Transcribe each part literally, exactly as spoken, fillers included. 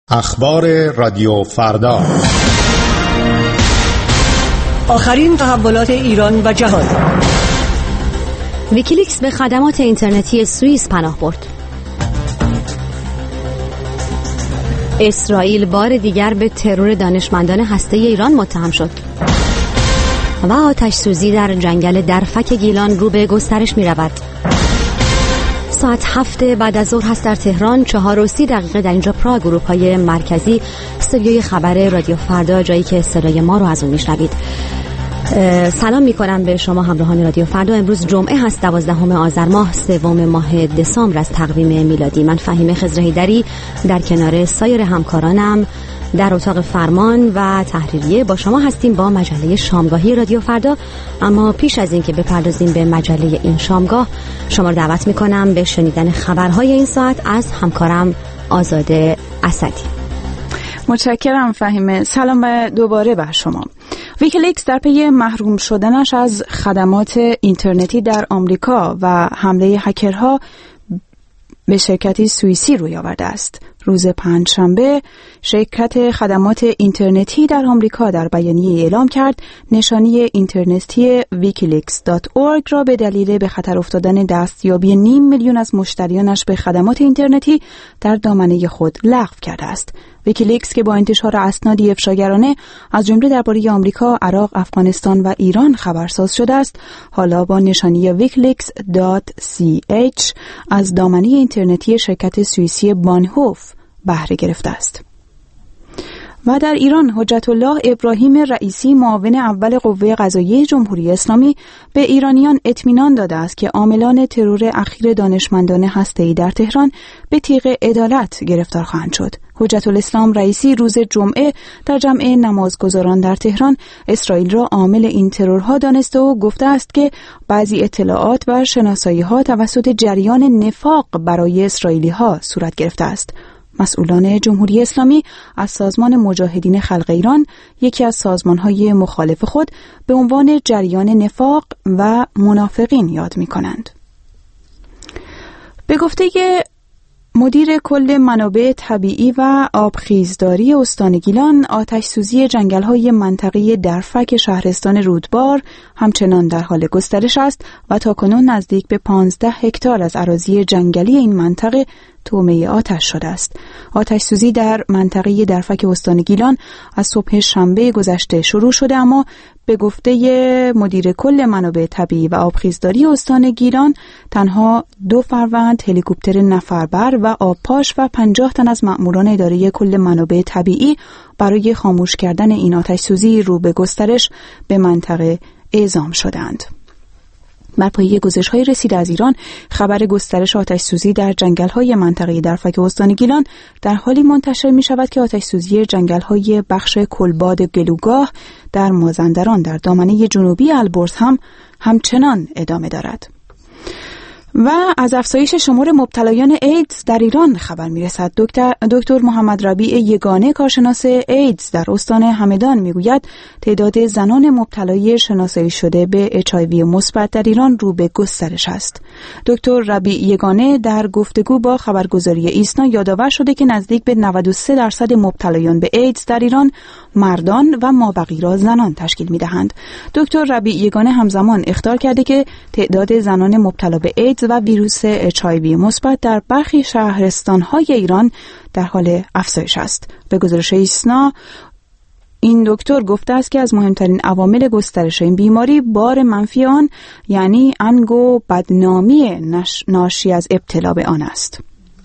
اخبار رادیو فردا. آخرین تحولات ایران و جهان. ویکیلیکس به خدمات اینترنتی سوئیس پناه برد. اسرائیل بار دیگر به ترور دانشمندان هسته‌ای ایران متهم شد. و آتش سوزی در جنگل درفک گیلان رو به گسترش می رود. ساعت هفت بعد از ظهر هست در تهران، چهار و سی دقیقه در اینجا پراگ، اروپای مرکزی، استودیوی خبر رادیو فردا، جایی که صدای ما رو از اون میشنوید. سلام میکنم به شما همراهان رادیو فردا. امروز جمعه هست، دوازدهم آذر ماه، سوم ماه دسامبر از تقویم میلادی. من فهیمه خضرهیدری در کنار سایر همکارانم در اتاق فرمان و تحریریه با شما هستیم با مجله شامگاهی رادیو فردا. اما پیش از این که بپردازیم به مجله این شامگاه، شما رو دعوت میکنم به شنیدن خبرهای این ساعت از همکارم آزاده اسدی. متشکرم فهیمه. سلام و دوباره بر شما. ویکیلیکس در پی محروم شدنش از خدمات اینترنتی در آمریکا و حمله هکرها به شرکتی سوئیسی روی آورده است. روز پنجشنبه شرکت خدمات اینترنتی در آمریکا در بیانیه اعلام کرد نشانی اینترنتی ویکیلیکس دات اورگ را به دلیل به خطر افتادن دستیابی نیم میلیون از مشتریانش به خدمات اینترنتی در دامنه خود لغو کرده است. ویکیلیکس که با انتشار اسنادی افشاگرانه از جمله درباره آمریکا، عراق، افغانستان و ایران خبرساز شده است، حالا با نشانی ویکیلیکس دات سی اچ از دامنه اینترنتی شرکت سوئیسی بانهوف بهره گرفته است. و در ایران حجت الله ابراهیم رئیسی، معاون اول قوه قضاییه جمهوری اسلامی، به ایرانیان اطمینان داده است که عاملان ترور اخیر دانشمندان هسته‌ای در تهران به تیغ عدالت گرفتار خواهند شد. حجت الاسلام رئیسی روز جمعه در جمع نمازگزاران در تهران اسرائیل را عامل این ترورها دانسته و گفته است که بعضی اطلاعات و شناسایی‌ها توسط جریان نفاق برای اسرائیلی‌ها صورت گرفته است. مسئولان جمهوری اسلامی از سازمان مجاهدین خلق ایران، یکی از سازمان‌های مخالف خود، به عنوان جریان نفاق و منافقین یاد می‌کنند. به گفته مدیر کل منابع طبیعی و آبخیزداری استان گیلان، آتش سوزی جنگل‌های منطقه درفک شهرستان رودبار همچنان در حال گسترش است و تاکنون نزدیک به پانزده هکتار از اراضی جنگلی این منطقه طعمه آتش شده است. آتش سوزی در منطقه درفک استان گیلان از صبح شنبه گذشته شروع شده، اما به گفته مدیر کل منابع طبیعی و آبخیزداری استان گیلان، تنها دو فروند هلیکوپتر نفربر و آبپاش و پنجاه تن از مأموران اداره کل منابع طبیعی برای خاموش کردن این آتش سوزی رو به گسترش به منطقه اعزام شدند. بر پایه گزارش‌های رسیده از ایران، خبر گسترش آتش سوزی در جنگل‌های منطقه درفک استان گیلان در حالی منتشر می‌شود که آتش سوزی جنگل‌های بخش کلباد گلوگاه در مازندران در دامنه جنوبی البرز هم همچنان ادامه دارد. و از افزایش شمار مبتلایان ایدز در ایران خبر میرسد. دکتر دکتر محمد ربیع یگانه، کارشناس ایدز در استان همدان، میگوید تعداد زنان مبتلای شناسایی شده به اچ آی وی مثبت در ایران رو به گسترش است. دکتر ربیع یگانه در گفتگو با خبرگزاری ایسنا یادآور شده که نزدیک به نود و سه درصد مبتلایان به ایدز در ایران مردان و مابقی را زنان تشکیل میدهند. دکتر ربیع یگانه همزمان اخطار کرده که تعداد زنان مبتلا به ایدز و ویروس اچ آی وی مثبت در برخی شهرستان‌های ایران در حال افزایش است. به گزارش ایسنا، این دکتر گفته است که از مهمترین عوامل گسترش این بیماری بار منفی آن، یعنی انگ و بدنامی ناشی از ابتلا به آن است.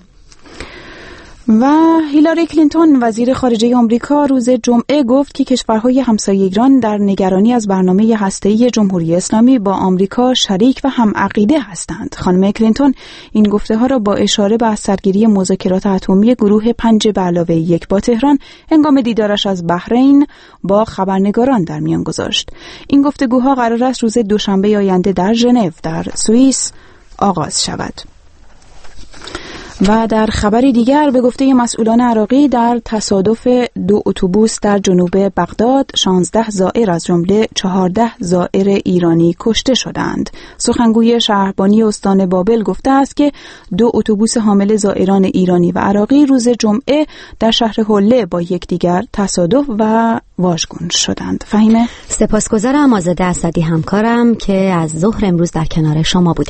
و هیلاری کلینتون وزیر خارجه آمریکا روز جمعه گفت که کشورهای همسایه ایران در نگرانی از برنامه هسته‌ای جمهوری اسلامی با آمریکا شریک و هم عقیده هستند. خانم کلینتون این گفته ها را با اشاره به از سرگیری مذاکرات اتمی گروه پنج به علاوه یک با تهران هنگام دیدارش از بحرین با خبرنگاران در میان گذاشت. این گفتگوها قرار است روز دوشنبه آینده در ژنو در سوئیس آغاز شود. و در خبری دیگر به گفته مسئولان عراقی در تصادف دو اتوبوس در جنوب بغداد شانزده زائر از جمله چهارده زائر ایرانی کشته شدند. سخنگوی شهربانی استان بابل گفته است که دو اتوبوس حامل زائران ایرانی و عراقی روز جمعه در شهر حله با یکدیگر تصادف و واژگون شدند. فهیمه؟ سپاسگزارم آزاده اسدی همکارم که از ظهر امروز در کنار شما بوده.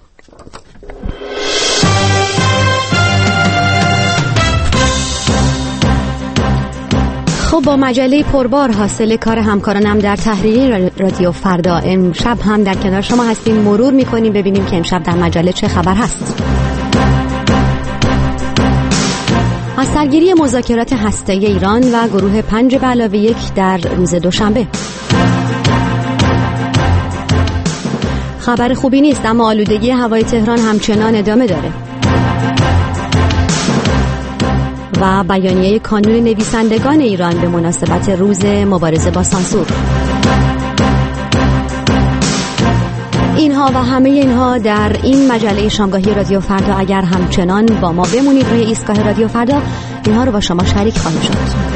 خب با مجله پربار حاصل کار همکارانم در تحریریه رادیو فردا امشب هم در کنار شما هستیم. مرور میکنیم ببینیم که امشب در مجله چه خبر هست. از سرگیری مذاکرات هسته‌ای ایران و گروه پنج به علاوه یک در روز دوشنبه. خبر خوبی نیست اما آلودگی هوای تهران همچنان ادامه داره. و بیانیه کانون نویسندگان ایران به مناسبت روز مبارزه با سانسور. اینها و همه اینها در این مجله شامگاهی رادیو فردا. اگر همچنان با ما بمونید روی ایستگاه رادیو فردا اینها رو با شما شریک خواهیم شد.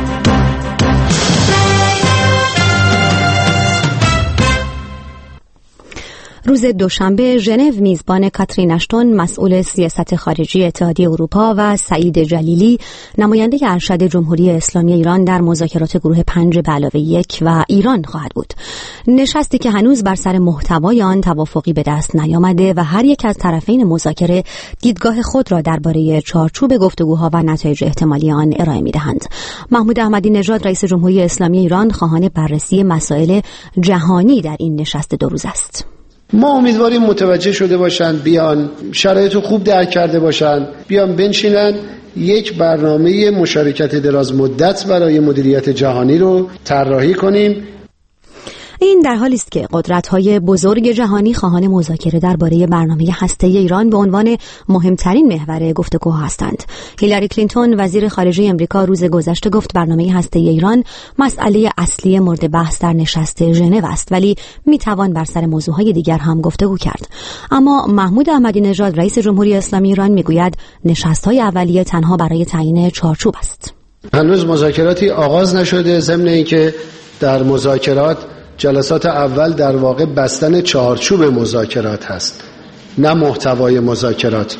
روز دوشنبه ژنو میزبان کاترین اشتون مسئول سیاست خارجی اتحادیه اروپا و سعید جلیلی نماینده ارشد جمهوری اسلامی ایران در مذاکرات گروه پنج به علاوه یک و ایران خواهد بود. نشستی که هنوز بر سر محتوای آن توافقی به دست نیامده و هر یک از طرفین مذاکره دیدگاه خود را درباره چارچوب گفتگوها و نتایج احتمالی آن ارائه می‌دهند. محمود احمدی نژاد رئیس جمهوری اسلامی ایران خواهان بررسی مسائل جهانی در این نشست دو روز است. ما امیدواریم متوجه شده باشن، بیان شرایط خوب درک کرده باشن، بیان بنشینن یک برنامه مشارکت دراز مدت برای مدیریت جهانی رو طراحی کنیم. این در حالی است که قدرت‌های بزرگ جهانی خواهان مذاکره درباره برنامه هسته‌ای ایران به عنوان مهمترین محور گفتگوها هستند. هیلاری کلینتون وزیر خارجه آمریکا روز گذشته گفت برنامه هسته‌ای ایران مسئله اصلی مورد بحث در نشست ژنو است ولی میتوان بر سر موضوعهای دیگر هم گفتگو کرد. اما محمود احمدی نژاد رئیس جمهوری اسلامی ایران میگوید نشست‌های اولیه تنها برای تعیین چارچوب است. هنوز مذاکراتی آغاز نشده، ضمن اینکه در مذاکرات جلسات اول در واقع بستن چارچوب مذاکرات هست، نه محتوای مذاکرات.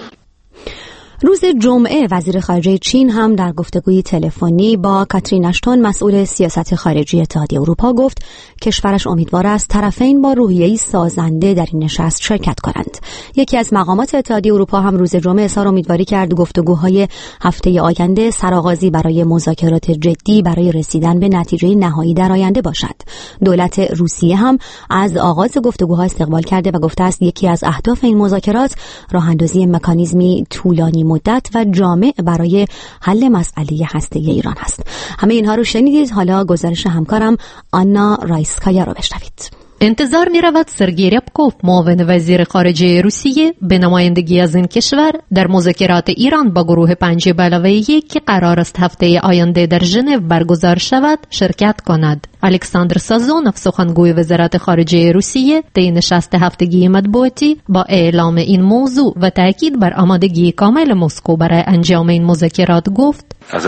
روز جمعه وزیر خارجه چین هم در گفتگوی تلفنی با کاترین اشتون مسئول سیاست خارجی اتحادیه اروپا گفت کشورش امیدوار است طرفین با روحیه‌ای سازنده در این نشست شرکت کنند. یکی از مقامات اتحادیه اروپا هم روز جمعه اظهار امیدواری کرد گفتگوهای هفته آینده سرآغازی برای مذاکرات جدی برای رسیدن به نتیجه نهایی در آینده باشد. دولت روسیه هم از آغاز گفتگوها استقبال کرده و گفته است یکی از اهداف این مذاکرات راه‌اندازی مکانیزمی طولانی مدت و جامع برای حل مسئله هسته‌ای ایران است. همه اینها رو شنیدید. حالا گزارش همکارم آنا رایسکایا رو بشنوید. انتظار می رود سرگی ربکوف معاون وزیر خارجه روسیه به نمایندگی از این کشور در مذاکرات ایران با گروه پنج به علاوه یک که قرار است هفته آینده در ژنو برگزار شود شرکت کند. الکساندر سازونوف سخنگوی وزارت خارجه روسیه طی نشست هفتگی مطبوعاتی با اعلام این موضوع و تاکید بر آمادگی کامل مسکو برای انجام این مذاکرات گفت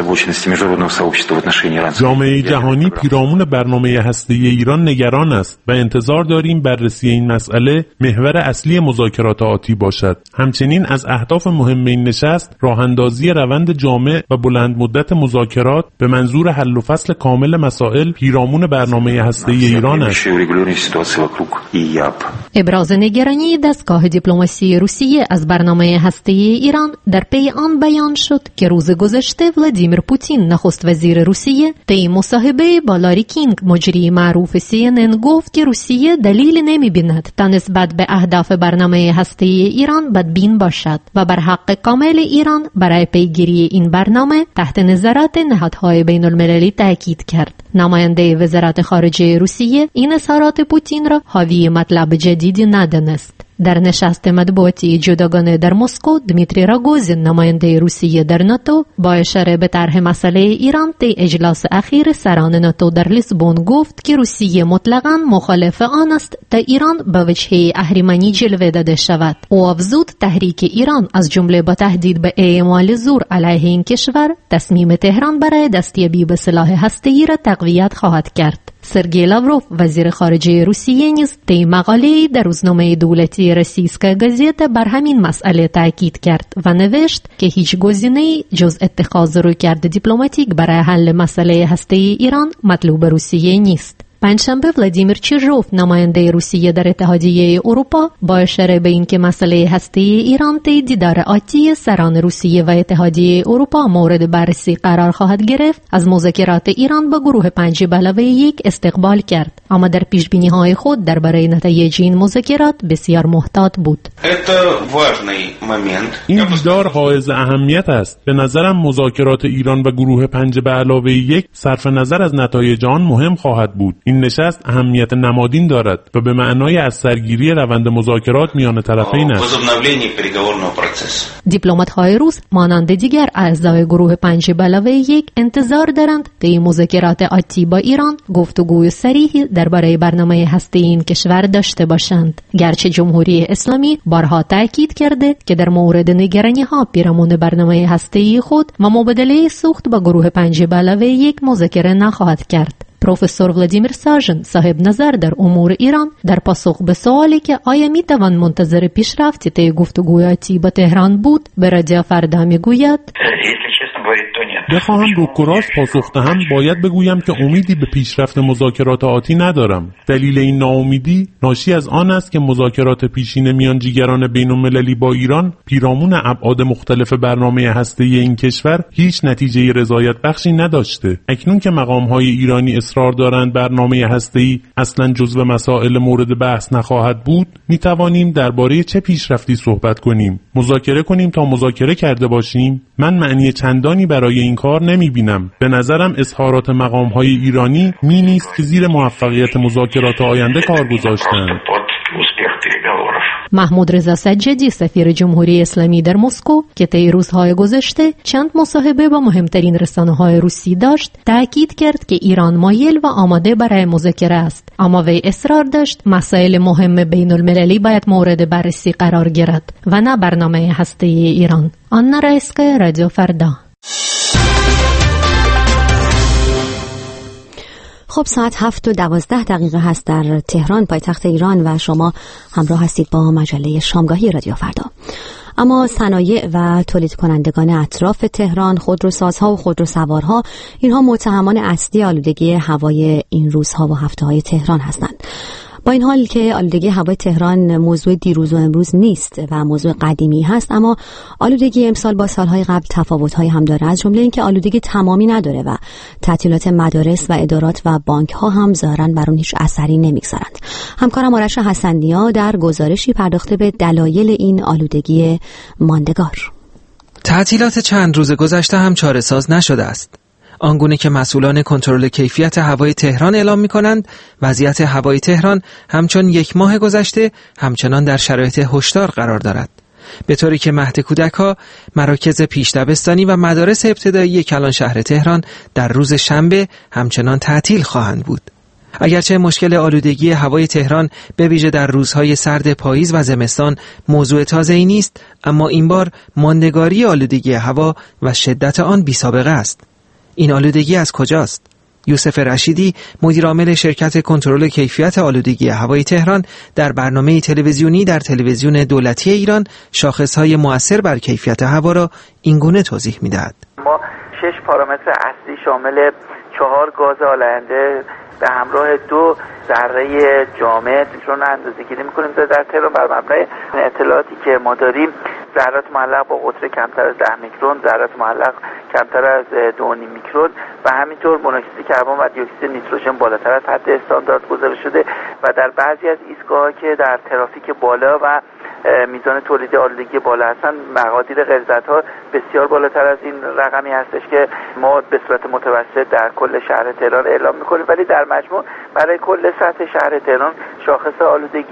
جامعه جهانی پیرامون برنامه هسته‌ای ایران نگران است و انتظار داریم بررسی این مسئله محور اصلی مذاکرات آتی باشد. همچنین از اهداف مهم این نشست راه‌اندازی روند جامع و بلند مدت مذاکرات به منظور حل و فصل کامل مسائل پیرامون برنامه هسته‌ای ایران است. ابراز نگرانی دستگاه دیپلماسی روسیه از برنامه هسته‌ای ایران در پی آن بیان شد که روز گذشته ولادیمیر پوتین نخست وزیر روسیه طی مصاحبه با لاری کینگ مجری معروف سی ان ان گفت که روسیه دلیل نمی‌بیند تا نسبت به اهداف برنامه هسته‌ای ایران بدبین باشد و بر حق کامل ایران برای پیگیری این برنامه تحت نظارت نهادهای بین‌المللی تاکید کرد. نماینده وزارت خارجه روسیه این اظهارات پوتین را حاوی مطلب جدیدی ندانست. در نشست مطبوعاتی جداگانه در مسکو، دمیتری راگوزین نماینده روسیه در ناتو با اشاره به طرح مسئله ایران طی اجلاس اخیر سران ناتو در لیسبون گفت که روسیه مطلقاً مخالف آن است تا ایران به وجهه اهریمنی جلوه داده شود. او افزود تحریک ایران از جمله با تهدید به اعمال زور علیه این کشور، تصمیم تهران برای دستیابی به سلاح هسته‌ای را تقویت خواهد کرد. سرگئی لاوروف وزیر خارجه روسیه نیز طی مقاله‌ای در روزنامه دولتی روسیسکا گازета بر همین مسئله تاکید کرد و نوشت که هیچ گزینه‌ای جز اتخاذ رویکرد دیپلماتیک برای حل مسئله هسته‌ای ایران مطلوب روسیه نیست. پنجشنبه ولادیمیر چیرژوف نماینده روسیه در اتحادیه اروپا با اشاره به اینکه مسئله هسته‌ای ایران طی دیدار آتی سران روسیه و اتحادیه اروپا مورد بررسی قرار خواهد گرفت، از مذاکرات ایران با گروه پنج به علاوه یک استقبال کرد، اما در پیش‌بینی‌های خود درباره نتایج این مذاکرات بسیار محتاط بود. این دیدار حائز اهمیت است. به نظرم مذاکرات ایران و گروه پنج به علاوه یک صرف نظر از نتایج آن مهم خواهد بود. این نشست اهمیت نمادین دارد و به معنای از سرگیری روند مذاکرات میان طرفین است. دیپلمات‌های روس مانند دیگر اعضای گروه پنج به علاوه یک انتظار دارند تا این مذاکرات آتی با ایران گفتگوی صریحی درباره برنامه هسته‌ای این کشور داشته باشند، گرچه جمهوری اسلامی بارها تاکید کرده که در مورد نگرانی‌ها پیرامون برنامه هسته‌ای خود و مبادله سوخت با گروه پنج به علاوه یک مذاکره نخواهد کرد. پروفسور ولادیمیر ساژن صاحب نظر در امور ایران در پاسخ به سوالی که آیا می توان منتظر پیشرفتی طی گفتگوی آتی با تهران بود به رادیو فردا می گوید بخواهم رو کراس پاسخ دهم باید بگویم که امیدی به پیشرفت مذاکرات آتی ندارم. دلیل این ناامیدی ناشی از آن است که مذاکرات پیشین میان جیگران بین‌المللی با ایران پیرامون ابعاد مختلف برنامه هسته‌ای این کشور هیچ نتیجه رضایت بخشی نداشته. اکنون که مقام‌های ایرانی اصرار دارند برنامه هسته‌ای اصلاً جزو مسائل مورد بحث نخواهد بود، می‌توانیم درباره چه پیشرفتی صحبت کنیم؟ مذاکره کنیم تا مذاکره کرده باشیم؟ من معنی چندانی برای این کار نمی‌بینم. به نظرم اظهارات مقام‌های ایرانی می نیست که زیر موفقیت مذاکرات آینده کار گذاشتند. محمود رضا سجادی سفیر جمهوری اسلامی در مسکو که طی روزهای گذشته چند مصاحبه با مهمترین رسانه‌های روسی داشت، تاکید کرد که ایران مایل و آماده برای مذاکره است، اما وی اصرار داشت مسائل مهم بین‌المللی باید مورد بررسی قرار گیرد و نه برنامه هسته‌ای ایران. آنا رایسکا، رادیو فردا. خب ساعت هفت و دوازده دقیقه هست در تهران پایتخت ایران و شما همراه هستید با مجله شامگاهی رادیو فردا. اما صنایع و تولید کنندگان اطراف تهران، خودروسازها و خودروسوارها، اینها متهمان اصلی آلودگی هوای این روزها و هفته‌های تهران هستند. با این حال که آلودگی هوای تهران موضوع دیروز و امروز نیست و موضوع قدیمی هست، اما آلودگی امسال با سالهای قبل تفاوت‌هایی هم داره، از جمله اینکه آلودگی تمامی نداره و تعطیلات مدارس و ادارات و بانک‌ها هم ظاهراً بر اون هیچ اثری نمی‌گذارند. همکارم آرش حسن‌نیا در گزارشی پرداخته به دلایل این آلودگی ماندگار. تعطیلات چند روز گذشته هم چاره‌ساز نشده است. آنگونه که مسئولان کنترل کیفیت هوای تهران اعلام می‌کنند، وضعیت هوای تهران همچون یک ماه گذشته همچنان در شرایط هشدار قرار دارد، به طوری که مهد کودک‌ها، مراکز پیش‌دبستانی و مدارس ابتدایی کلان شهر تهران در روز شنبه همچنان تعطیل خواهند بود. اگرچه مشکل آلودگی هوای تهران به ویژه در روزهای سرد پاییز و زمستان موضوع تازه‌ای نیست، اما این بار ماندگاری آلودگی هوا و شدت آن بی‌سابقه است. این آلودگی از کجاست؟ یوسف رشیدی، مدیر عامل شرکت کنترل کیفیت آلودگی هوای تهران، در برنامه تلویزیونی در تلویزیون دولتی ایران شاخص‌های مؤثر بر کیفیت هوا را اینگونه توضیح می‌دهد. ما شش پارامتر اصلی شامل چهار گاز آلاینده به همراه دو ذره جامد رو اندازه‌گیری می‌کنیم در تهران بر مبنای اطلاعاتی که ما داریم. ذرات معلق با قطر کمتر از ده میکرون، ذرات معلق کمتر از دو و نیم میکرون و همینطور مونوکسید کربن و دیوکسید نیتروژن بالاتر از حد استاندارد گذاشته شده و در بعضی از ایستگاه‌ها که در ترافیک بالا و میزان تولید آلودگی بالا هستن، مقادیر غلظت‌ها بسیار بالاتر از این رقمی هستش که ما به صورت متوسط در کل شهر تهران اعلام می‌کنیم، ولی در مجموع برای کل سطح شهر تهران شاخص آلودگی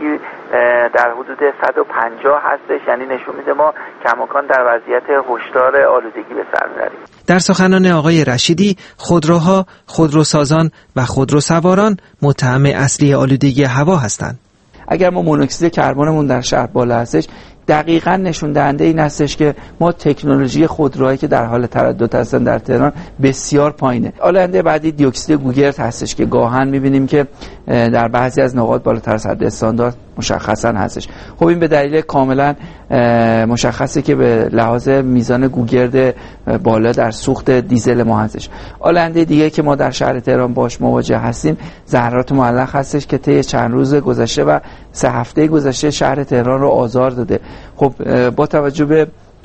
در حدود صد و پنجاه هستش، یعنی نشون میده ما کماکان در وضعیت هشدار آلودگی به سر میبریم. در سخنان آقای رشیدی، خودروها، خودروسازان و خودروسواران متهم اصلی آلودگی هوا هستند. اگر ما مونوکسید کربنمون در شهر بالا هستش، دقیقاً نشون دهنده این هستش که ما تکنولوژی خودروهایی که در حال تردد هستن در تهران بسیار پایینه. آلنده بعدی دی اکسید گوگرد هستش که گاهن می‌بینیم که در بعضی از نقاط بالاتر از حد استاندارد مشخصاً هستش. خب این به دلیل کاملاً مشخصه که به لحاظ میزان گوگرد بالا در سوخت دیزل ما هستش. آلنده دیگه که ما در شهر تهران باش مواجه هستیم ذرات معلق هستش که طی چند روز گذشته و سه هفته گذشته شهر تهران رو آزار داده. خب با توجه به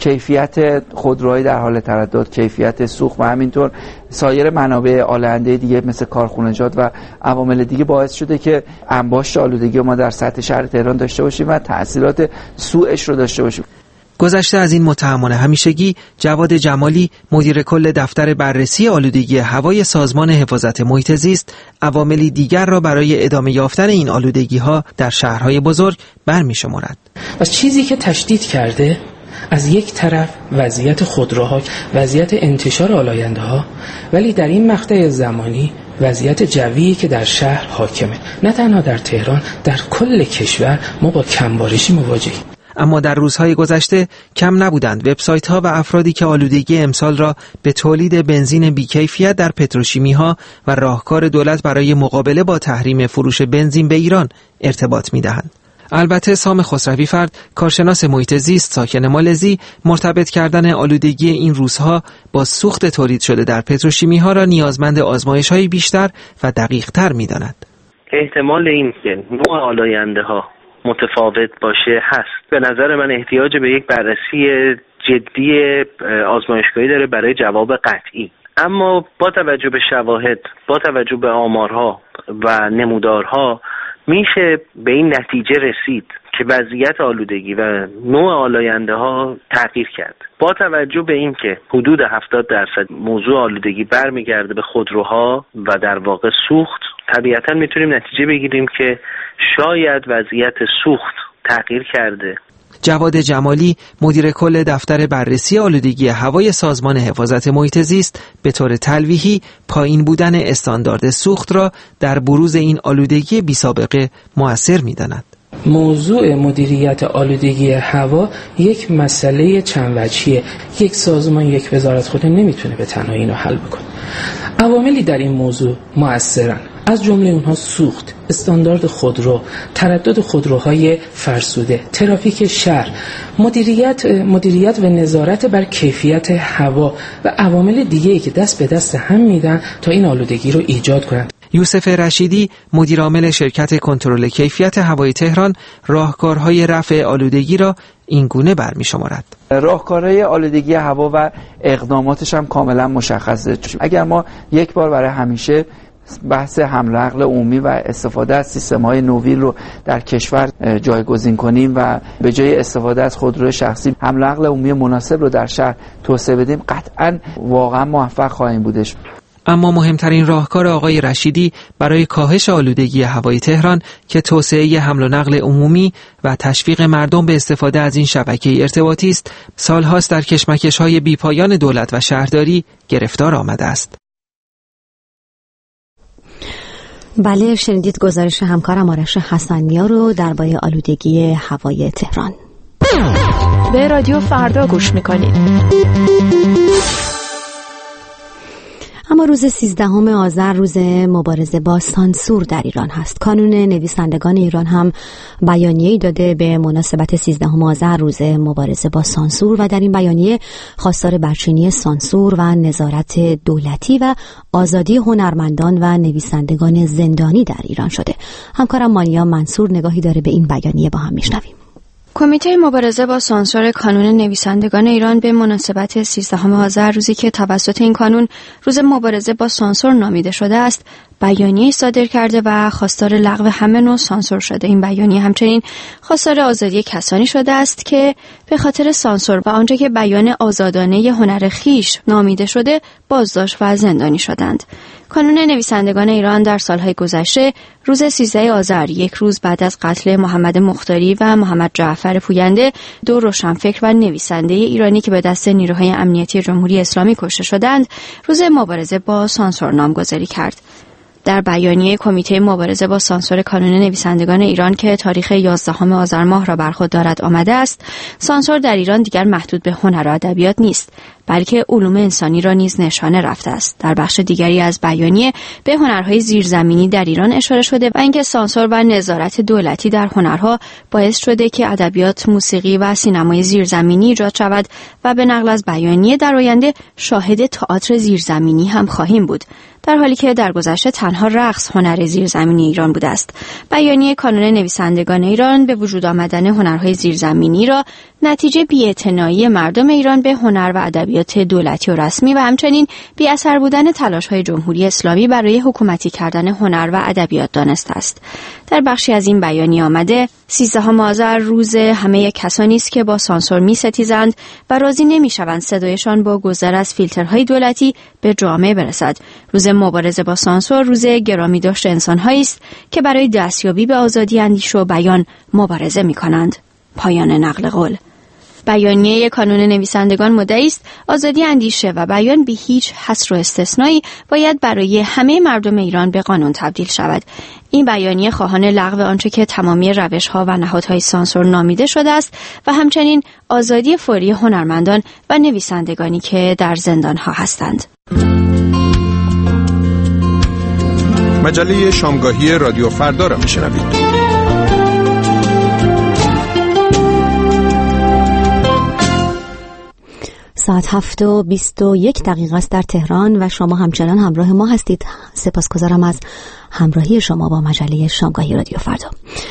کیفیت خودروهای در حال تردد، کیفیت سوخت و همینطور سایر منابع آلنده دیگه مثل کارخونجات و عوامل دیگه باعث شده که انباشت آلودگی ما در سطح شهر تهران داشته باشیم و تأثیرات سوءش رو داشته باشیم. گذشته از این متهمان همیشگی، جواد جمالی مدیر کل دفتر بررسی آلودگی هوای سازمان حفاظت محیط زیست عواملی دیگر را برای ادامه یافتن این آلودگی ها در شهرهای بزرگ برمی‌شمارد. و چیزی که تشدید کرده از یک طرف وضعیت خودروها، وضعیت انتشار آلاینده ها، ولی در این مقطع زمانی وضعیت جویی که در شهر حاکمه. نه تنها در تهران، در کل کشور ما با کمبارشی مواجهیم. اما در روزهای گذشته کم نبودند وبسایت‌ها و افرادی که آلودگی امسال را به تولید بنزین بی‌کیفیت در پتروشیمی‌ها و راهکار دولت برای مقابله با تحریم فروش بنزین به ایران ارتباط می‌دهند. البته سام خسروی فرد، کارشناس محیط زیست ساکن مالزی، مرتبط کردن آلودگی این روزها با سوخت تولید شده در پتروشیمی‌ها را نیازمند آزمایش‌های بیشتر و دقیق‌تر می‌داند. احتمال این که نوع آلاینده‌ها متفاوت باشه هست. به نظر من احتیاج به یک بررسی جدی آزمایشگاهی داره برای جواب قطعی. اما با توجه به شواهد، با توجه به آمارها و نمودارها میشه به این نتیجه رسید که وضعیت آلودگی و نوع آلاینده ها تغییر کرد. با توجه به این که حدود هفتاد درصد موضوع آلودگی برمیگرده به خودروها و در واقع سوخت، طبیعتاً میتونیم نتیجه بگیریم که شاید وضعیت سوخت تغییر کرده. جواد جمالی مدیر کل دفتر بررسی آلودگی هوای سازمان حفاظت محیط زیست به طور تلویحی پایین بودن استاندارد سوخت را در بروز این آلودگی بی‌سابقه مؤثر می‌داند. موضوع مدیریت آلودگی هوا یک مسئله چند وجهیه. یک سازمان، یک وزارت خودی نمیتونه به تنهایی اینو حل بکنه. عواملی در این موضوع مؤثرن، از جمله اونها سوخت، استاندارد خودرو، تردد خودروهای فرسوده، ترافیک شهر، مدیریت مدیریت و نظارت بر کیفیت هوا و عوامل دیگه‌ای که دست به دست هم میدن تا این آلودگی رو ایجاد کنند. یوسف رشیدی مدیر عامل شرکت کنترل کیفیت هوای تهران راهکارهای رفع آلودگی را این گونه برمی‌شمارد. راهکارهای آلودگی هوا و اقداماتش هم کاملا مشخصه. اگر ما یک بار برای همیشه بحث حمل و نقل عمومی و استفاده از سیستم‌های نوین رو در کشور جایگزین کنیم و به جای استفاده از خودروی شخصی حمل و نقل عمومی مناسب رو در شهر توسعه بدیم، قطعاً واقعا موفق خواهیم بودش. اما مهمترین راهکار آقای رشیدی برای کاهش آلودگی هوای تهران که توسعه حمل و نقل عمومی و تشویق مردم به استفاده از این شبکه ارتباطی است، سالهاست در کشمکش‌های بی‌پایان دولت و شهرداری گرفتار آمده است. بله، شنیدید گزارش همکارم آرش حسنی‌نیا رو درباره آلودگی هوای تهران. به رادیو فردا گوش می‌کنید. اما روز سیزدهم آذر روز مبارزه با سانسور در ایران هست. کانون نویسندگان ایران هم بیانیه‌ای داده به مناسبت سیزدهم آذر روز مبارزه با سانسور و در این بیانیه خواستار برچینی سانسور و نظارت دولتی و آزادی هنرمندان و نویسندگان زندانی در ایران شده. همکارم مانیا منصور نگاهی داره به این بیانیه، با هم میشنویم. کمیته مبارزه با سانسور کانون نویسندگان ایران به مناسبت سیزدهم آذر، روزی که توسط این کانون روز مبارزه با سانسور نامیده شده است، بیانیه صادر کرده و خواستار لغو همه نوع سانسور شده. این بیانیه همچنین خواستار آزادی کسانی شده است که به خاطر سانسور و آنجا که بیان آزادانه هنر خیش نامیده شده بازداشت و زندانی شدند. کانون نویسندگان ایران در سالهای گذشته روز سیزده آذر، یک روز بعد از قتل محمد مختاری و محمد جعفر پوینده، دو روشنفکر و نویسنده ایرانی که به دست نیروهای امنیتی جمهوری اسلامی کشته شدند، روز مبارزه با سانسور نامگذاری کرد. در بیانیه کمیته مبارزه با سانسور کانون نویسندگان ایران که تاریخ یازدهم آذر ماه را بر خود دارد آمده است، سانسور در ایران دیگر محدود به هنر و ادبیات نیست، بلکه علوم انسانی را نیز نشانه رفته است. در بخش دیگری از بیانیه به هنرهای زیرزمینی در ایران اشاره شده و اینکه سانسور و نظارت دولتی در هنرها باعث شده که ادبیات، موسیقی و سینمای زیرزمینی ایجاد شود و به نقل از بیانیه در آینده شاهد تئاتر زیرزمینی هم خواهیم بود، در حالی که در گذشته تنها رقص هنر زیرزمینی ایران بوده است. بیانیه کانون نویسندگان ایران به وجود آمدن هنرهای زیرزمینی را نتیجه بی‌اعتنایی مردم ایران به هنر و ادبیات دولتی و رسمی و همچنین بی اثر بودن تلاش‌های جمهوری اسلامی برای حکومتی کردن هنر و ادبیات دانسته است. در بخشی از این بیانیه آمده سیزدهم آذر روز همه کسانی است که با سانسور می‌ستیزند و راضی نمی‌شوند صدایشان با گذر از فیلترهای دولتی به جامعه برسد. روز مبارزه با سانسور روز گرامی داشت انسان‌هایی است که برای دستیابی به آزادی اندیشه و بیان مبارزه می‌کنند. پایان نقل قول. بیانیه کانون نویسندگان مدعی است آزادی اندیشه و بیان بی هیچ حصر و استثنایی باید برای همه مردم ایران به قانون تبدیل شود. این بیانیه خواهان لغو آنچه که تمامی روش‌ها و نهادهای سانسور نامیده شده است و همچنین آزادی فوری هنرمندان و نویسندگانی که در زندان‌ها هستند. مجله شامگاهی رادیو فردا را میشنوید. ساعت هفت و بیست و یک دقیقه است در تهران و شما همچنان همراه ما هستید. سپاسگزارم از همراهی شما با مجله شامگاهی رادیو فردا.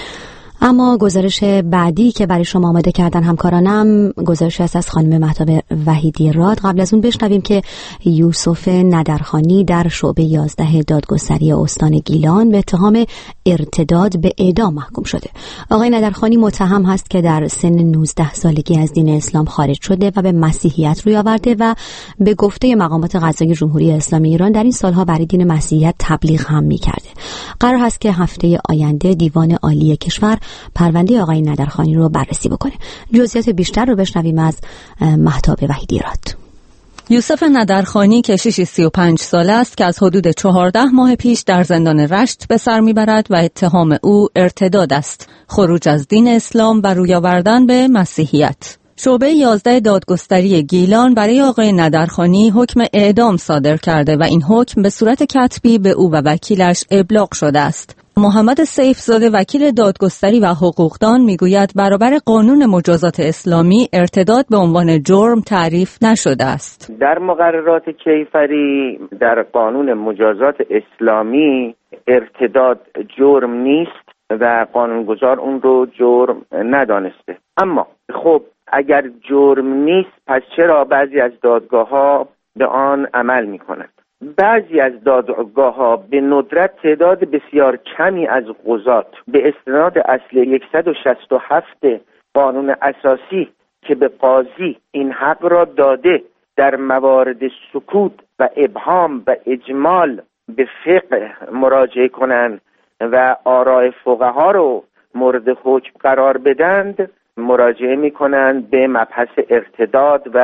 اما گزارش بعدی که برای شما آماده کردن همکارانم گزارش است از خانم مهتاب وحیدی راد. قبل از اون بشنویم که یوسف ندرخانی در شعبه یازده دادگستری استان گیلان به اتهام ارتداد به اعدام محکوم شده. آقای ندرخانی متهم هست که در سن نوزده سالگی از دین اسلام خارج شده و به مسیحیت روی آورده و به گفته مقامات قضایی جمهوری اسلامی ایران در این سالها برای دین مسیحیت تبلیغ هم می‌کرده. قرار هست که هفته آینده دیوان عالی کشور پرونده آقای ندرخانی رو بررسی بکنه. جزئیات بیشتر رو بشنویم از مهتاب وحیدی راد. یوسف ندرخانی کشیشی سی و پنج ساله است که از حدود چهارده ماه پیش در زندان رشت به سر میبرد و اتهام او ارتداد است، خروج از دین اسلام و روی آوردن به مسیحیت. شعبه یازده دادگستری گیلان برای آقای ندرخانی حکم اعدام صادر کرده و این حکم به صورت کتبی به او و وکیلش ابلاغ شده است. محمد سیفزاده وکیل دادگستری و حقوقدان میگوید برابر قانون مجازات اسلامی ارتداد به عنوان جرم تعریف نشده است. در مقررات کیفری در قانون مجازات اسلامی ارتداد جرم نیست و قانونگذار اون رو جرم ندانسته. اما خب اگر جرم نیست پس چرا بعضی از دادگاه‌ها به آن عمل می‌کنند؟ بعضی از دادگاه‌ها به ندرت تعداد بسیار کمی از قضات به استناد اصل صد و شصت و هفت قانون اساسی که به قاضی این حق را داده در موارد سکوت و ابهام و اجمال به فقه مراجعه کنند و آراء فقها رو مورد حکم قرار بدند، مراجعه می‌کنند به مبحث ارتداد و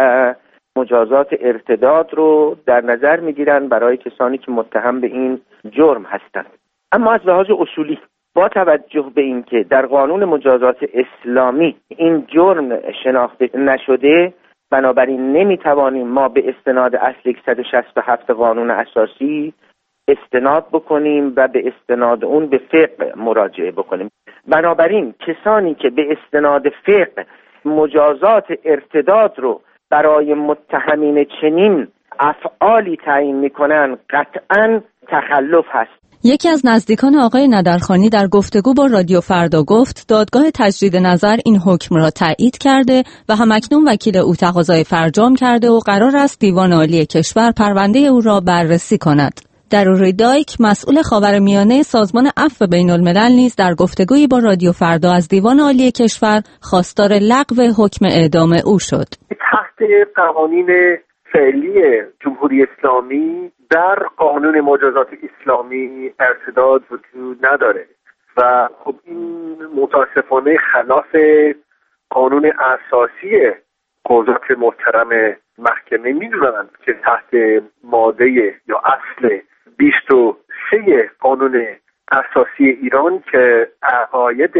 مجازات ارتداد رو در نظر میگیرن برای کسانی که متهم به این جرم هستند. اما از لحاظ اصولی با توجه به اینکه در قانون مجازات اسلامی این جرم شناخته نشده، بنابراین نمیتوانیم ما به استناد اصل صد و شصت و هفت قانون اساسی استناد بکنیم و به استناد اون به فقه مراجعه بکنیم. بنابراین کسانی که به استناد فقه مجازات ارتداد رو برای متهمین چنین افعالی تعیین میکنن قطعاً تخلف هست. یکی از نزدیکان آقای ندرخانی در گفتگو با رادیو فردا گفت دادگاه تجدید نظر این حکم را تایید کرده و همکنون وکیل او تقاضای فرجام کرده و قرار است دیوان عالی کشور پرونده او را بررسی کند. دروری دایک مسئول خاورمیانه سازمان عفو بین الملل نیز در گفتگویی با رادیو فردا از دیوان عالی کشور خواستار لغو حکم اعدام او شد. تحت قوانین فعلی جمهوری اسلامی در قانون مجازات اسلامی ارتداد وجود نداره و خب این متاسفانه خلاف قانون اساسی قضات محترم محکمه میدونند که تحت ماده یا اصل بیست و سه قانون اساسی ایران که عقاید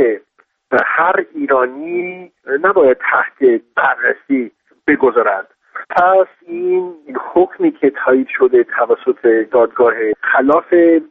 هر ایرانی نباید تحت بررسی بگذارد. پس این حکمی که تایید شده توسط دادگاه خلاف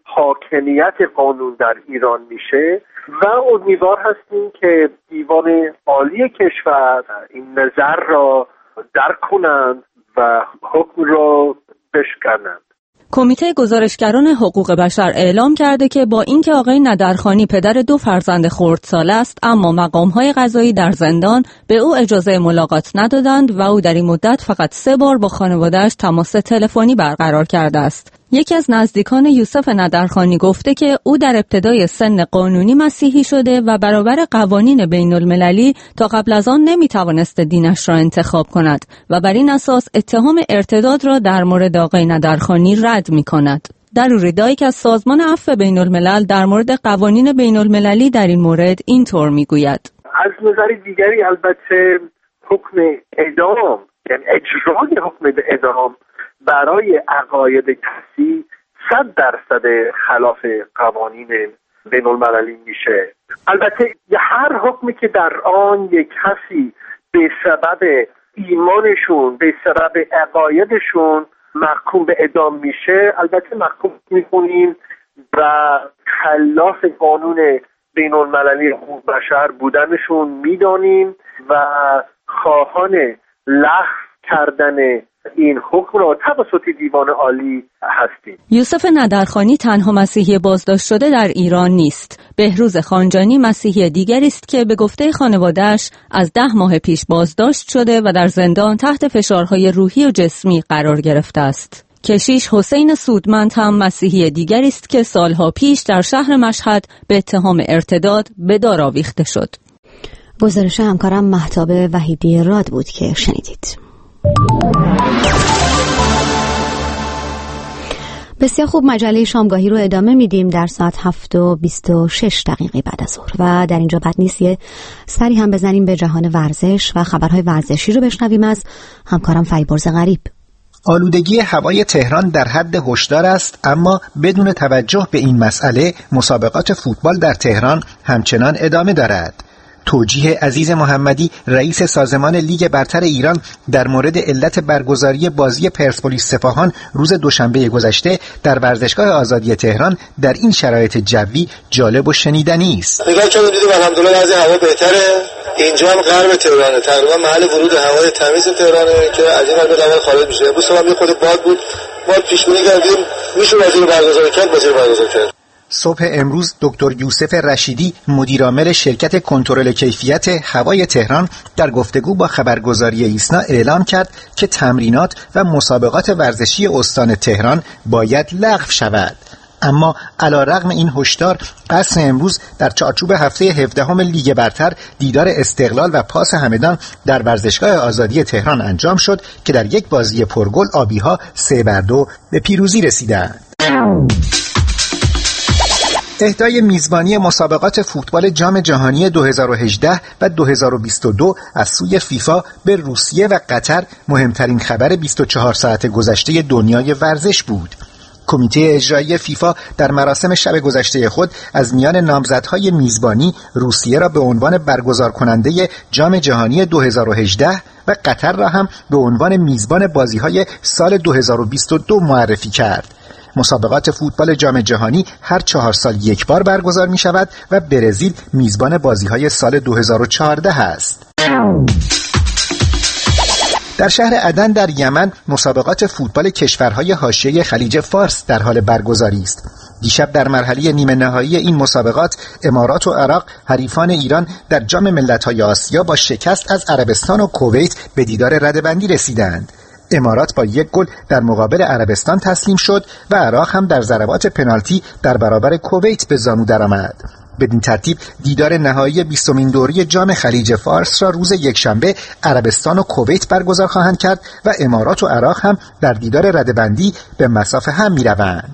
حاکمیت قانون در ایران میشه و امیدوار هستیم که دیوان عالی کشور این نظر را درک کنند و حکم را بشکنند. کمیته گزارشگران حقوق بشر اعلام کرده که با اینکه آقای ندرخانی پدر دو فرزند خردسال است، اما مقام‌های قضایی در زندان به او اجازه ملاقات ندادند و او در این مدت فقط سه بار با خانواده‌اش تماس تلفنی برقرار کرده است. یکی از نزدیکان یوسف ندرخانی گفته که او در ابتدای سن قانونی مسیحی شده و برابر قوانین بین المللی تا قبل از آن نمیتوانست دینش را انتخاب کند و بر این اساس اتهام ارتداد را در مورد آقای ندرخانی رد می کند. دروری دایک از سازمان عفو بین الملل در مورد قوانین بین المللی در این مورد اینطور می گوید: از نظر دیگری البته حکم اعدام، یعنی اجرای حکم اعدام برای عقاید کسی صد درصد خلاف قوانین بین المللی میشه. البته هر حکمی که در آن یک کسی به سبب ایمانشون، به سبب عقایدشون محکوم به اعدام میشه، البته محکوم میکنیم و خلاف قانون بین المللی حقوق بشر بودنشون میدانیم و خواهان لغو کردن این حکم را توسط دیوان عالی هستیم. یوسف ندرخانی تنها مسیحی بازداشت شده در ایران نیست. بهروز خانجانی مسیحی دیگری است که به گفته خانواده‌اش از ده ماه پیش بازداشت شده و در زندان تحت فشارهای روحی و جسمی قرار گرفته است. کشیش حسین سودمند هم مسیحی دیگری است که سالها پیش در شهر مشهد به اتهام ارتداد به دار آویخته شد. گزارش همکارم مهتاب وحیدی راد بود که شنیدید. بسیار خوب، مجله شامگاهی رو ادامه میدیم در ساعت هفت و بیست و شش دقیقه بعد از ظهر و در اینجا بد نیست یه سری هم بزنیم به جهان ورزش و خبرهای ورزشی رو بشنویم از همکارم فیبرز غریب. آلودگی هوای تهران در حد هشدار است، اما بدون توجه به این مسئله مسابقات فوتبال در تهران همچنان ادامه دارد. توجیه عزیز محمدی رئیس سازمان لیگ برتر ایران در مورد علت برگزاری بازی پرسپولیس سپاهان روز دوشنبه گذشته در ورزشگاه آزادی تهران در این شرایط جوی جالب و شنیدنی است. نگاه کردم دیدم الحمدلله وضع هوا بهتره. اینجا هم غرب تهرانه، تقریبا محل ورود هوای تمیز تهرانه که از این حد اول خارج میشه. امروز هم یه خود باد بود، ما پیش بینی کردیم میشه بازی رو برگزار کرد، بازی رو برگزار کرد. صبح امروز دکتر یوسف رشیدی مدیرعامل شرکت کنترل کیفیت هوای تهران در گفتگو با خبرگزاری ایسنا اعلام کرد که تمرینات و مسابقات ورزشی استان تهران باید لغو شود. اما علیرغم این هشدار، عصر امروز در چارچوب هفته هفدهم لیگ برتر دیدار استقلال و پاس همدان در ورزشگاه آزادی تهران انجام شد که در یک بازی پرگل آبی‌ها سه بر دو به پیروزی رسیدند. اهدای میزبانی مسابقات فوتبال جام جهانی دو هزار و هجده و دو هزار و بیست و دو از سوی فیفا به روسیه و قطر مهمترین خبر بیست و چهار ساعت گذشته دنیای ورزش بود. کمیته اجرایی فیفا در مراسم شب گذشته خود از میان نامزدهای میزبانی روسیه را به عنوان برگزار کننده جام جهانی دو هزار و هجده و قطر را هم به عنوان میزبان بازی‌های سال دو هزار و بیست و دو معرفی کرد. مسابقات فوتبال جام جهانی هر چهار سال یک بار برگزار می شود و برزیل میزبان بازی‌های سال دو هزار و چهارده است. در شهر عدن در یمن مسابقات فوتبال کشورهای حاشیه خلیج فارس در حال برگزاری است. دیشب در مرحله نیمه نهایی این مسابقات امارات و عراق حریفان ایران در جام ملت‌های آسیا با شکست از عربستان و کویت به دیدار رده‌بندی رسیدند. امارات با یک گل در مقابل عربستان تسلیم شد و عراق هم در ضربات پنالتی در برابر کویت به زانو درآمد. بدین ترتیب دیدار نهایی بیستمین دوره جام خلیج فارس را روز یکشنبه عربستان و کویت برگزار خواهند کرد و امارات و عراق هم در دیدار رده‌بندی به مصاف هم می‌روند.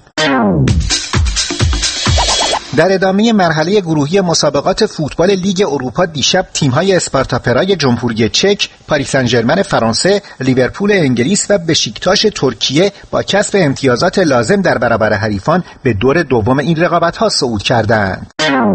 در ادامه مرحله گروهی مسابقات فوتبال لیگ اروپا دیشب تیم‌های اسپارتا پرای جمهوری چک، پاریس سن ژرمن فرانسه، لیورپول انگلیس و بشیکتاش ترکیه با کسب امتیازات لازم در برابر حریفان به دور دوم این رقابت‌ها صعود کردند.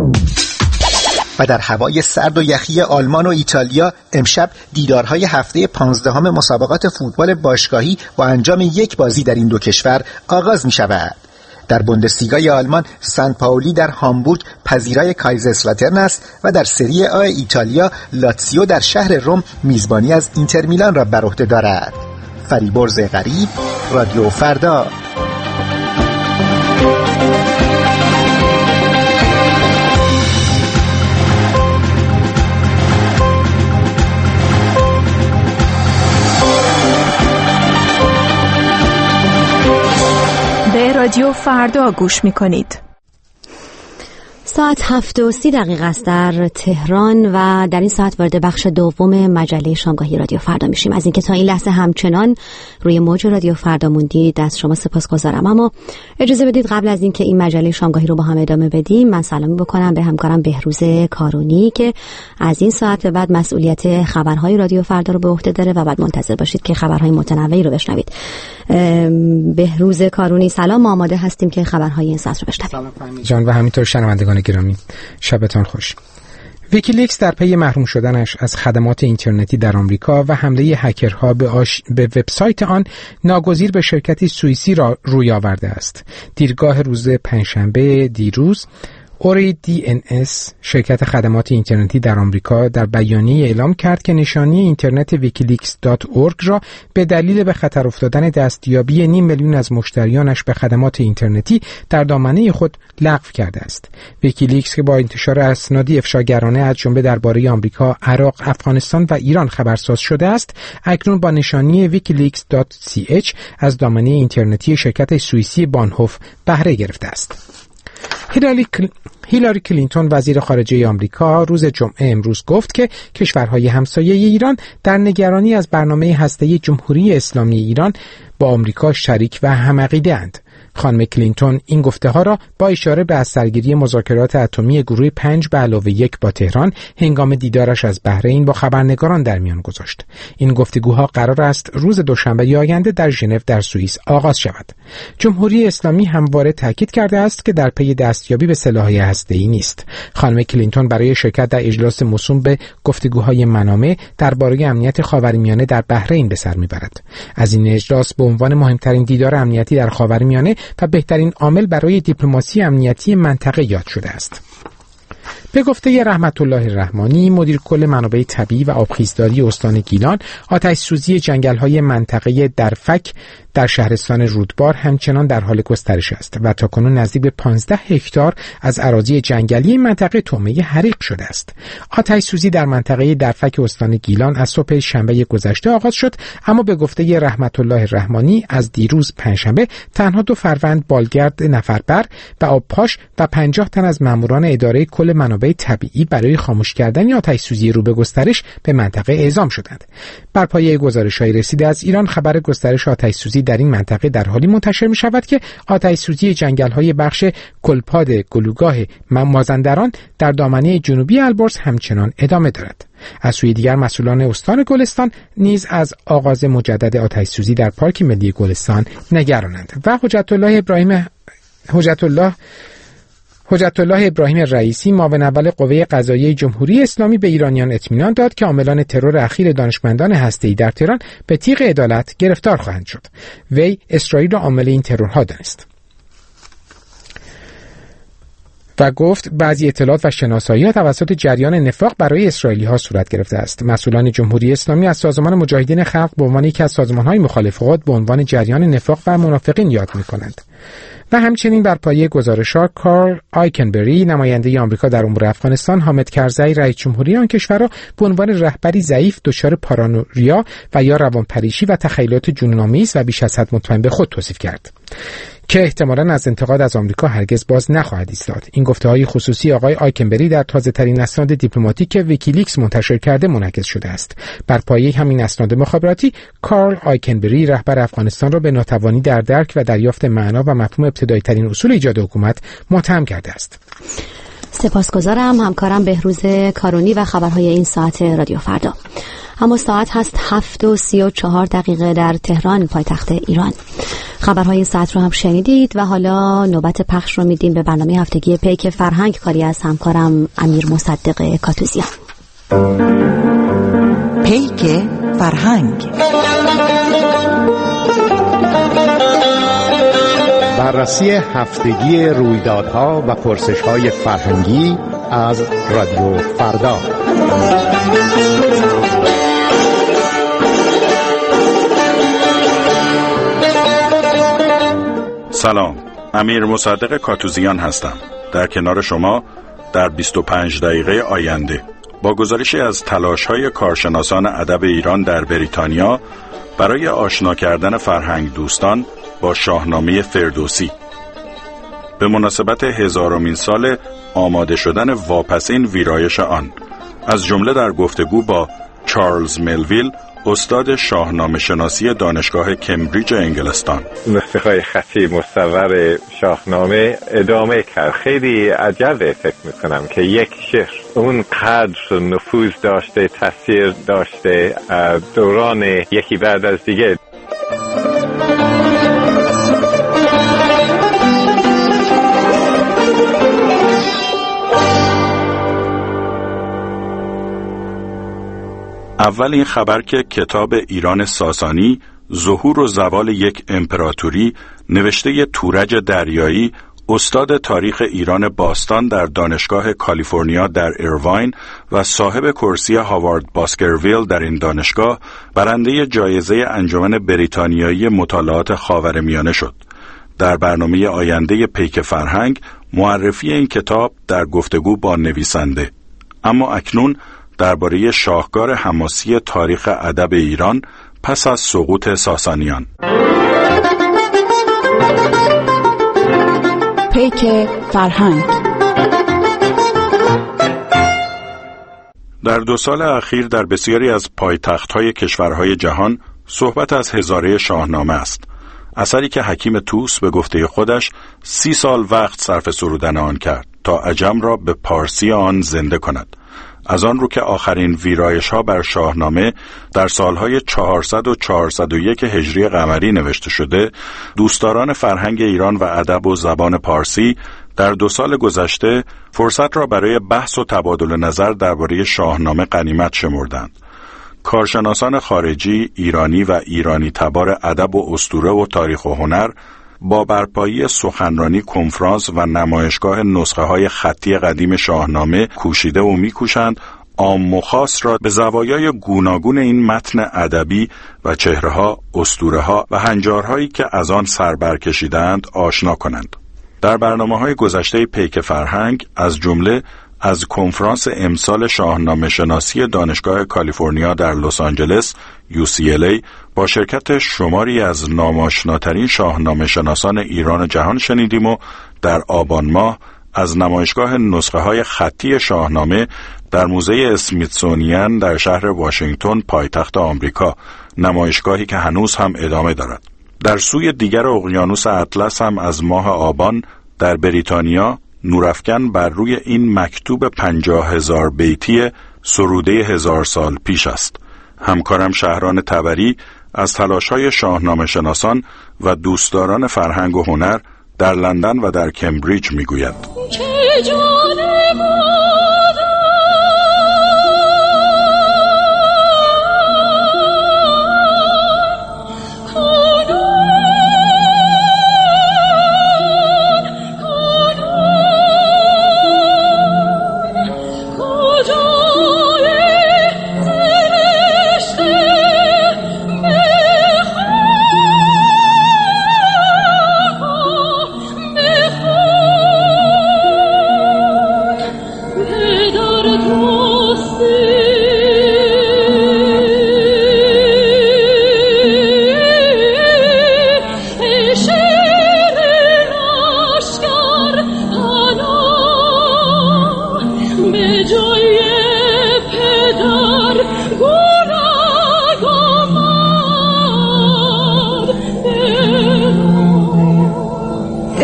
و در هوای سرد و یخی آلمان و ایتالیا امشب دیدارهای هفته پانزدهم مسابقات فوتبال باشگاهی با انجام یک بازی در این دو کشور آغاز می‌شود. در بوندسلیگای آلمان سن پائولی در هامبورگ پذیرای کایزرسلاترن است و در سری آ ایتالیا لاتزیو در شهر روم میزبانی از اینتر میلان را بر عهده دارد. فریبرز غریب، رادیو فردا. به رادیو فردا گوش می‌کنید. ساعت هفت و سی دقیقه است در تهران و در این ساعت وارد بخش دوم مجله شامگاهی رادیو فردا میشیم. از اینکه تا این لحظه همچنان روی موج رادیو فردا موندید از شما سپاسگزارم. اما اجازه بدید قبل از اینکه این مجله شامگاهی رو با هم ادامه بدیم من سلامی بکنم به همکارم بهروز کارونی که از این ساعت به بعد مسئولیت خبرهای رادیو فردا رو به عهده داره و بعد منتظر باشید که خبرهای متنوعی رو بشنوید. بهروز کارونی سلام، ما آماده هستیم که خبرهای این ساعت رو بشنویم. سلام فهمی جان و همینطور شنوندگان گرامی، شبتان خوش. ویکیلیکس در پی محروم شدنش از خدمات اینترنتی در آمریکا و حمله هکرها به, آش... به وبسایت آن ناگزیر به شرکتی سوئیسی را روی آورده است. دیرگاه روز پنجشنبه دیروز اوری دی ان اس شرکت خدمات اینترنتی در آمریکا در بیانیه اعلام کرد که نشانی اینترنت ویکیلیکس دات اورگ را به دلیل به خطر افتادن دستیابی نیم میلیون از مشتریانش به خدمات اینترنتی در دامنه خود لغو کرده است. ویکیلیکس که با انتشار اسنادی افشاگرانه از جمله درباره آمریکا، عراق، افغانستان و ایران خبرساز شده است، اکنون با نشانی ویکیلیکس دات سی اچ از دامنه اینترنتی شرکت سوئیسی بانهوف بهره گرفته است. هیلاری کل... هیلاری کلینتون وزیر خارجه آمریکا روز جمعه امروز گفت که کشورهای همسایه ایران در نگرانی از برنامه هسته‌ای جمهوری اسلامی ایران با آمریکا شریک و همعقیده اند. خانم کلینتون این گفته ها را با اشاره به از سرگیری مذاکرات اتمی گروه پنج به علاوه یک با تهران هنگام دیدارش از بحرین با خبرنگاران در میان گذاشت. این گفتگوها قرار است روز دوشنبه آینده در ژنو در سوئیس آغاز شود. جمهوری اسلامی همواره تاکید کرده است که در پی دستیابی به سلاح‌های هسته‌ای نیست. خانم کلینتون برای شرکت در اجلاس موسوم به گفتگوهای منامه درباره امنیت خاورمیانه در بحرین به سر میبرد. از این اجلاس به عنوان مهمترین دیدار امنیتی در خاورمیانه و بهترین عامل برای دیپلماسی امنیتی منطقه یاد شده است. به گفته رحمت الله رحمانی، مدیر کل منابع طبیعی و آبخیزداری استان گیلان، آتش سوزی جنگل‌های منطقه درفک در شهرستان رودبار همچنان در حال گسترش است و تاکنون نزدیک به پانزده هکتار از اراضی جنگلی منطقه طعمه حریق شده است. آتش سوزی در منطقه درفک استان گیلان از صبح شنبه گذشته آغاز شد، اما به گفته رحمت الله رحمانی از دیروز پنجشنبه تنها دو فروند بالگرد نفربر و آبپاش و پنجاه تن از ماموران اداره کل منابع طبیعی برای خاموش کردن آتش سوزی رو به گسترش به منطقه اعزام شدند. بر پایه گزارش‌های رسیده از ایران، خبر گسترش آتش سوزی در این منطقه در حالی منتشر می شود که آتش سوزی جنگل‌های بخش کلپاد گلوگاه مازندران در دامنه جنوبی البرز همچنان ادامه دارد. از سوی دیگر مسئولان استان گلستان نیز از آغاز مجدد آتش سوزی در پارک ملی گلستان نگرانند. و حجت الله ابراهیم حجت الله حجت الله ابراهیم رئیسی، معاون اول قوه قضاییه جمهوری اسلامی، به ایرانیان اطمینان داد که عاملان ترور اخیر دانشمندان هسته‌ای در تهران به تیغ عدالت گرفتار خواهند شد. وی اسرائیل را عامل این ترورها دانست. و گفت بعضی اطلاعات و شناسایی‌ها توسط جریان نفاق برای اسرائیلی‌ها صورت گرفته است. مسئولان جمهوری اسلامی از سازمان مجاهدین خلق به عنوان یکی از سازمان‌های مخالف خود به عنوان جریان نفاق و منافقین یاد می‌کنند. و همچنین بر پایه گزارش‌ها کارل آیکنبری نماینده آمریکا در امور افغانستان حامد کرزی رئیس جمهوری آن کشور را به عنوان رهبری ضعیف دچار پارانویا و یا روانپریشی و تخیلات جنون‌آمیز و بیش از حد مطمئن به خود توصیف کرد که احتمالاً از انتقاد از آمریکا هرگز باز نخواهد ایستاد. این گفته‌های خصوصی آقای آیکنبری در تازه‌ترین اسناد دیپلماتیک که ویکیلیکس منتشر کرده منعکس شده است. بر پایه همین اسناد مخابراتی، کارل آیکنبری رهبر افغانستان را به ناتوانی در درک و دریافت معنا و مفهوم ابتدایی‌ترین اصول ایجاد حکومت متهم کرده است. سپاسگزارم همکارم بهروز کارونی و خبرهای این ساعت رادیو فردا. اما ساعت هست هفت و سی و چهار دقیقه در تهران پایتخت ایران. خبرهای این ساعت رو هم شنیدید و حالا نوبت پخش رو میدیم به برنامه هفتگی پیک فرهنگ، کاری از همکارم امیر مصدق کاتوزیان. پیک فرهنگ، بررسی هفتگی رویدادها و پرسش‌های فرهنگی از رادیو فردا. سلام، امیر مصدق کاتوزیان هستم. در کنار شما در بیست و پنج دقیقه آینده با گزارشی از تلاش‌های کارشناسان ادب ایران در بریتانیا برای آشنا کردن فرهنگ دوستان با شاهنامه فردوسی به مناسبت هزارمین سال آماده شدن واپسین ویرایش آن، از جمله در گفتگو با چارلز ملویل، استاد شاهنامه شناسی دانشگاه کمبریج انگلستان. نسخه‌های خطی مصور شاهنامه ادامه کرد. خیلی عجبه فکر میکنم که یک شعر اون قدر نفوذ داشته، تاثیر داشته دوران یکی بعد از دیگه. اول این خبر که کتاب ایران ساسانی، ظهور و زوال یک امپراتوری، نوشته تورج دریایی، استاد تاریخ ایران باستان در دانشگاه کالیفرنیا در ایرواین و صاحب کرسی هاوارد باسکرویل در این دانشگاه، برنده جایزه انجمن بریتانیایی مطالعات خاورمیانه شد. در برنامه آینده پیک فرهنگ معرفی این کتاب در گفتگو با نویسنده. اما اکنون درباره شاهکار حماسی تاریخ ادب ایران پس از سقوط ساسانیان. پیک فرهنگ. در دو سال اخیر در بسیاری از پایتخت‌های کشورهای جهان صحبت از هزاره شاهنامه است. اثری که حکیم طوس به گفته خودش سی سال وقت صرف سرودن آن کرد تا عجم را به پارسی آن زنده کند. از آن رو که آخرین ویرایش‌ها بر شاهنامه در سالهای چهارصد و چهارصد و یک هجری قمری نوشته شده، دوستداران فرهنگ ایران و ادب و زبان پارسی در دو سال گذشته فرصت را برای بحث و تبادل نظر درباره شاهنامه غنیمت شمردند. کارشناسان خارجی، ایرانی و ایرانی تبار ادب و اسطوره و تاریخ و هنر با برپایی سخنرانی، کنفرانس و نمایشگاه نسخه های خطی قدیم شاهنامه کوشیده و میکوشند عام و خاص را به زوایای گوناگون این متن ادبی و چهره‌ها، اسطوره‌ها و هنجارهایی که از آن سر برکشیدند آشنا کنند. در برنامه‌های گذشته پیک فرهنگ از جمله از کنفرانس امسال شاهنامه شناسی دانشگاه کالیفرنیا در لس آنجلس یو سی ال ای با شرکت شماری از ناماشناترین شاهنامه شناسان ایران و جهان شنیدیم و در آبان ماه از نمایشگاه نسخه های خطی شاهنامه در موزه اسمیتسونیان در شهر واشنگتن پایتخت آمریکا، نمایشگاهی که هنوز هم ادامه دارد. در سوی دیگر اقیانوس اطلس هم از ماه آبان در بریتانیا نورافکن بر روی این مکتوب پنجاه هزار بیتی سروده هزار سال پیش است. همکارم شهران تبری از تلاش‌های شاهنامه شناسان و دوستداران فرهنگ و هنر در لندن و در کمبریج می‌گوید.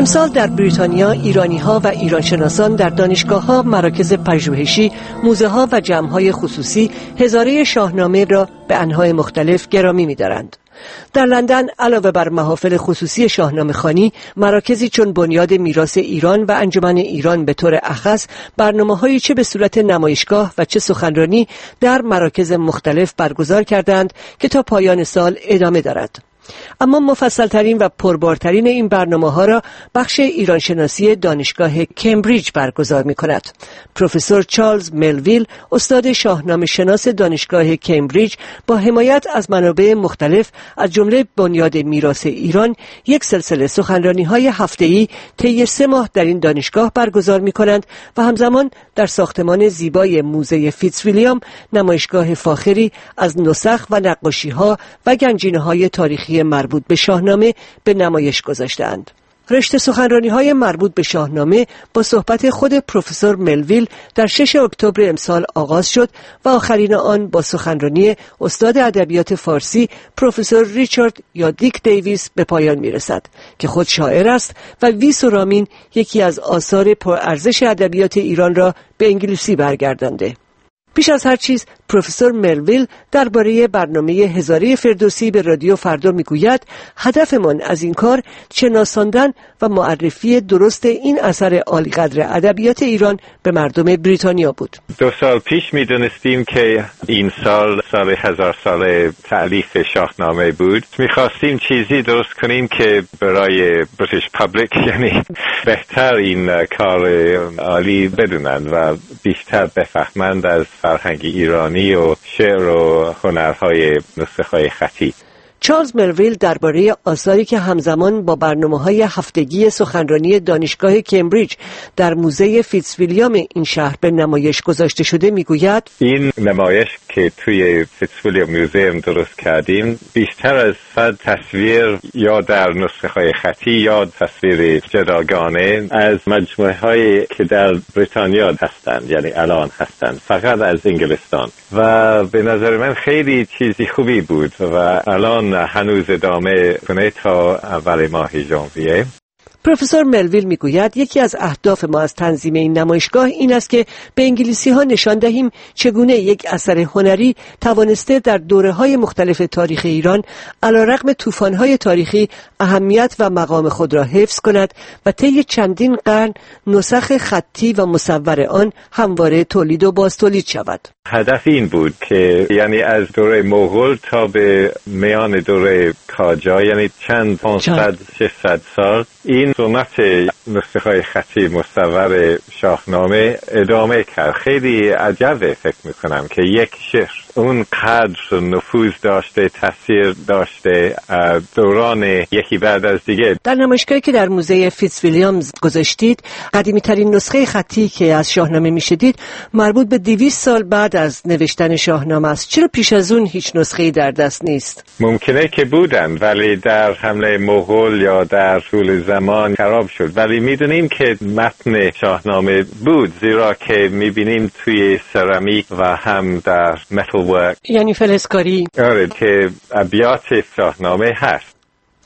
امسال در بریتانیا ایرانی‌ها و ایرانشناسان در دانشگاه‌ها، مراکز پژوهشی، موزه‌ها و جمع‌های خصوصی هزاره شاهنامه را به انواع مختلف گرامی می‌دارند. در لندن علاوه بر محافل خصوصی شاهنامه خوانی، مراکزی چون بنیاد میراث ایران و انجمن ایران به طور اخص برنامه‌هایی چه به صورت نمایشگاه و چه سخنرانی در مراکز مختلف برگزار کردند که تا پایان سال ادامه دارد. اما مفصلترین و پربارترین این برنامه ها را بخش ایرانشناسی دانشگاه کمبریج برگزار می کند. پروفسور چارلز ملویل، استاد شاهنامه شناس دانشگاه کمبریج، با حمایت از منابع مختلف از جمله بنیاد میراث ایران، یک سلسله سخنرانی های هفته‌ای طی سه ماه در این دانشگاه برگزار می کنند و همزمان در ساختمان زیبای موزه فیتزویلیام نمایشگاه فاخری از نسخ و نقاشی ها و گنجینه های تاریخی مربوط به شاهنامه به نمایش گذاشتند. رشته سخنرانی‌های مربوط به شاهنامه با صحبت خود پروفسور ملویل در ششم اکتبر امسال آغاز شد و آخرین آن با سخنرانی استاد ادبیات فارسی پروفسور ریچارد یا دیک دیویس به پایان می‌رسد که خود شاعر است و ویس و رامین، یکی از آثار پرارزش ادبیات ایران را به انگلیسی برگردانده. پیش از هر چیز پروفسور ملویل درباره برنامه هزاره فردوسی به رادیو فردا میگوید هدفمان از این کار شناساندن و معرفی درست این اثر عالی‌قدر ادبیات ایران به مردم بریتانیا بود. دو سال پیش میدونستیم که این سال سال هزار سال تألیف شاهنامه بود. میخواستیم چیزی درست کنیم که برای بریتیش پابلیک، یعنی بهتر این کار عالی بدونند و بیشتر بفهمند از فرهنگ ایرانی و شعر و هنرهای نسخه‌های خطی. چارلز ملویل درباره آثاری که همزمان با برنامه‌های هفتگی سخنرانی دانشگاه کمبریج در موزه فیتزویلیام این شهر به نمایش گذاشته شده میگوید این نمایش که توی فیتزویلیام موزیم درست کردیم بیشتر از صد تصویر یا در نسخه‌های خطی یا تصویر جداگانه از مجموعه‌هایی که در بریتانیا هستند، یعنی الان هستند، فقط از انگلستان، و به نظر من خیلی چیزی خوبی بود و الان هنوز ادامه کنه تا اول ماه ژانویه. پروفسور ملویل میگوید یکی از اهداف ما از تنظیم این نمایشگاه این است که به انگلیسی ها نشان دهیم چگونه یک اثر هنری توانسته در دوره‌های مختلف تاریخ ایران علیرغم طوفان‌های تاریخی اهمیت و مقام خود را حفظ کند و طی چندین قرن نسخ خطی و مصور آن همواره تولید و بازتولید شود. هدف این بود که یعنی از دوره مغول تا به میان دوره قاجار، یعنی چند پانصد ششصد سال، این سنت نسخه‌های خطی مصور شاهنامه ادامه کرد. خیلی عجبه فکر میکنم که یک شعر اون قدر نفوذ داشته، تاثیر داشته دوران یکی بعد از دیگه. در نمایشگاهی که در موزه فیتزویلیامز گذاشتید، قدیمی ترین نسخه خطی که از شاهنامه میشدید مربوط به دویست سال بعد از نوشتن شاهنامه است. چرا پیش از اون هیچ نسخه‌ای در دست نیست؟ ممکنه که بودن ولی در حمله مغول یا در طول زمان خراب شد، ولی میدونیم که متن شاهنامه بود، زیرا که میبینیم توی سرامیک و هم در متل ورک، یعنی فلزکاری، آره، که ابیات شاهنامه هست.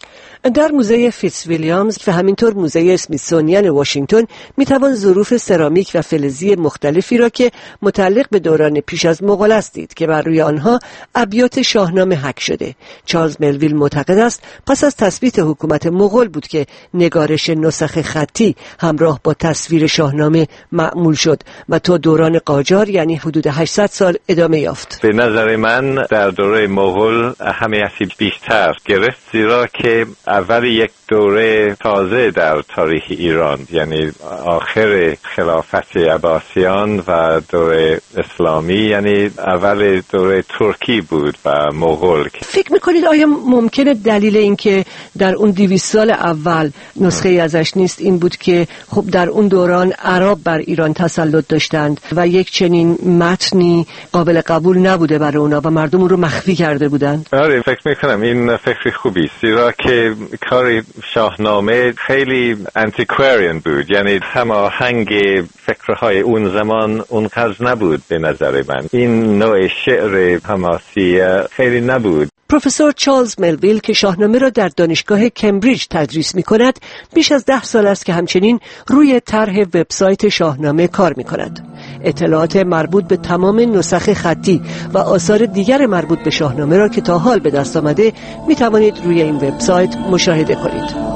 در موزه فیتزویلیامز و همینطور موزه اسمیثسونیان واشنگتن میتوان ظروف سرامیک و فلزی مختلفی را که متعلق به دوران پیش از مغول است دید که بر روی آنها ابیات شاهنامه حک شده. چارلز ملویل معتقد است پس از تثبیت حکومت مغول بود که نگارش نسخ خطی همراه با تصویر شاهنامه معمول شد و تا دوران قاجار، یعنی حدود هشتصد سال، ادامه یافت. به نظر من در دوره مغول اهمیتی بیشتر گرفت، زیرا که اول یک دوره تازه در تاریخ ایران، یعنی آخر خلافت عباسیان و دوره اسلامی، یعنی اول دوره ترکی بود و مغول. فکر میکنید آیا ممکنه دلیل این که در اون دویست سال اول نسخه ازش نیست این بود که خب در اون دوران عرب بر ایران تسلط داشتند و یک چنین متنی قابل قبول نبوده برای اونا و مردم رو مخفی کرده بودند؟ آره، فکر میکنم این فکر خوبی است، زیرا که کار شاهنامه خیلی انتیکواریان بود، یعنی هماهنگ فکرهای اون زمان اونقدر نبود به نظر من. این نوع شعر حماسی خیلی نبود. پروفسور چارلز ملویل که شاهنامه را در دانشگاه کمبریج تدریس می کند بیش از ده سال است که همچنین روی طرح وبسایت شاهنامه کار می کند. اطلاعات مربوط به تمام نسخ خطی و آثار دیگر مربوط به شاهنامه را که تا حال به دست آمده می توانید روی این وبسایت مشاهده کنید.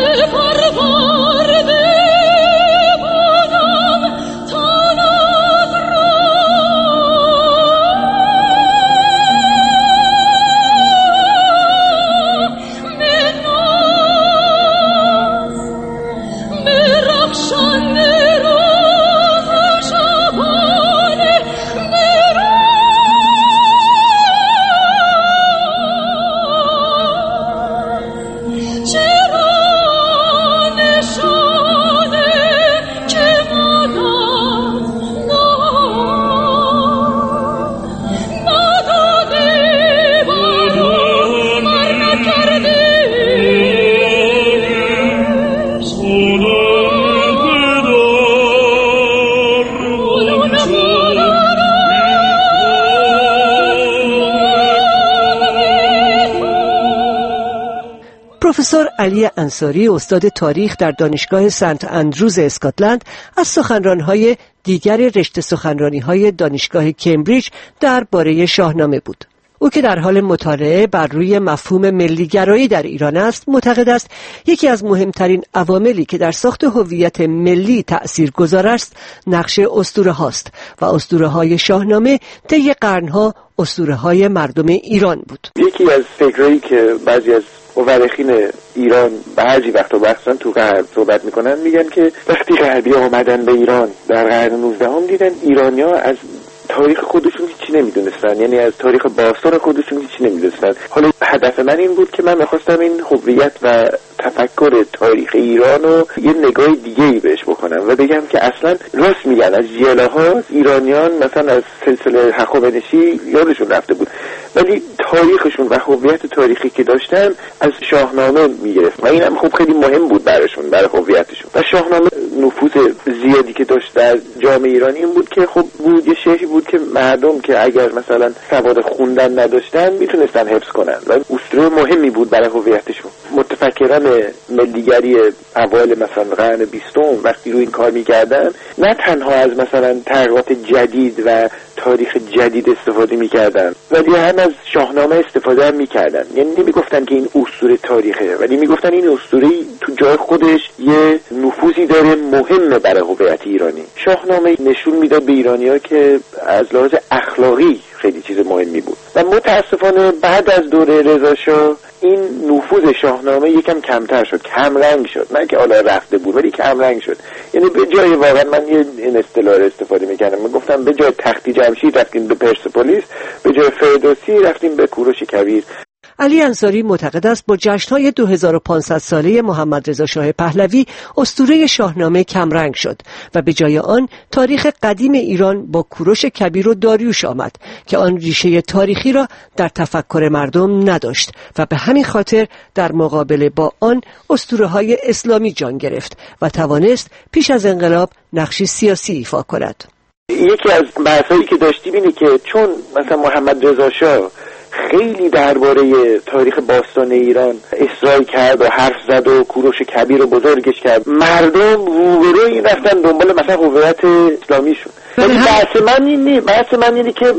پروفسور علی انصاری استاد تاریخ در دانشگاه سنت اندروز اسکاتلند از سخنران‌های دیگر رشته سخنرانی‌های دانشگاه کمبریج درباره شاهنامه بود. او که در حال مطالعه بر روی مفهوم ملی‌گرایی در ایران است، معتقد است یکی از مهمترین عواملی که در ساخت هویت ملی تأثیرگذار است، نقش اسطوره هاست و اسطوره های شاهنامه طی قرن‌ها اسطوره های مردم ایران بود. یکی از فکرایی که بعضی از مورخین ایران بعضی وقتا بحثن تو غرب صحبت میکنن، میگن که وقتی غربی آمدن به ایران در قرن نوزدهم دیدن ایرانی‌ها از تاریخ خودشون هیچی نمیدونستن، یعنی از تاریخ باستان خودشون هیچی نمیدونستن. حالا هدف من این بود که من میخواستم این هویت و تفکر تاریخ ایران رو یه نگاه دیگه ای بهش بکنم و بگم که اصلا راست میگن، از ژئولوژی ایرانیان مثلا از سلسله هخامنشی یادشون رفته بود، ولی تاریخشون و هویت تاریخی که داشتن از شاهنامه میگرفت و اینم خب خیلی مهم بود براشون، برای هویتشون. و شاهنامه نفوذ زیادی که داشت در جامعه ایرانی این بود که خب بود یه شیخی بود که مردم که اگر مثلا سواد خوندن نداشتن میتونستن حفظ کنن و اسطوره مهمی بود برای هویتشون. متفکران ملیگری اوایل مثلا قرن بیستم وقتی روی این کار میکردن، نه تنها از مثلا تغییرات جدید و تاریخ جدید استفاده میکردن، ولی هم از شاهنامه استفاده هم میکردن. یعنی نمیگفتن که این اسطوره تاریخه، ولی میگفتن این اسطوره تو جای خودش یه نفوذی داره مهمه برای هویت ایرانی. شاهنامه نشون میداد به ایرانی‌ها که از لحاظ اخلاقی خیلی چیز مهمی بود و متاسفانه بعد از دوره رضا شاه این نفوذ شاهنامه یکم کمتر شد، کم رنگ شد. نه که حالا رفته بود، ولی کم رنگ شد. یعنی به جای، واقعا من یه این اصطلاح استفاده می‌کردم، میگفتم به جای تختی جمشید رفتیم به پرسپولیس، به جای فردوسی رفتیم به کوروش کبیر. علی انصاری معتقد است با جشن‌های دو هزار و پانصد ساله محمد رضا شاه پهلوی اسطوره شاهنامه کمرنگ شد و به جای آن تاریخ قدیم ایران با کوروش کبیر و داریوش آمد که آن ریشه تاریخی را در تفکر مردم نداشت و به همین خاطر در مقابله با آن اسطوره‌های اسلامی جان گرفت و توانست پیش از انقلاب نقشی سیاسی ایفا کند. یکی از بحثایی که داشتیم اینه که چون مثلا محمد رضا شاه خیلی درباره تاریخ باستان ایران اصرار کرد و حرف زد و کوروش کبیر رو بزرگش کرد، مردم روبروی رفتن دنبال مثلا هویت اسلامی شد. ولی بحث من این نیست، بحث من اینه که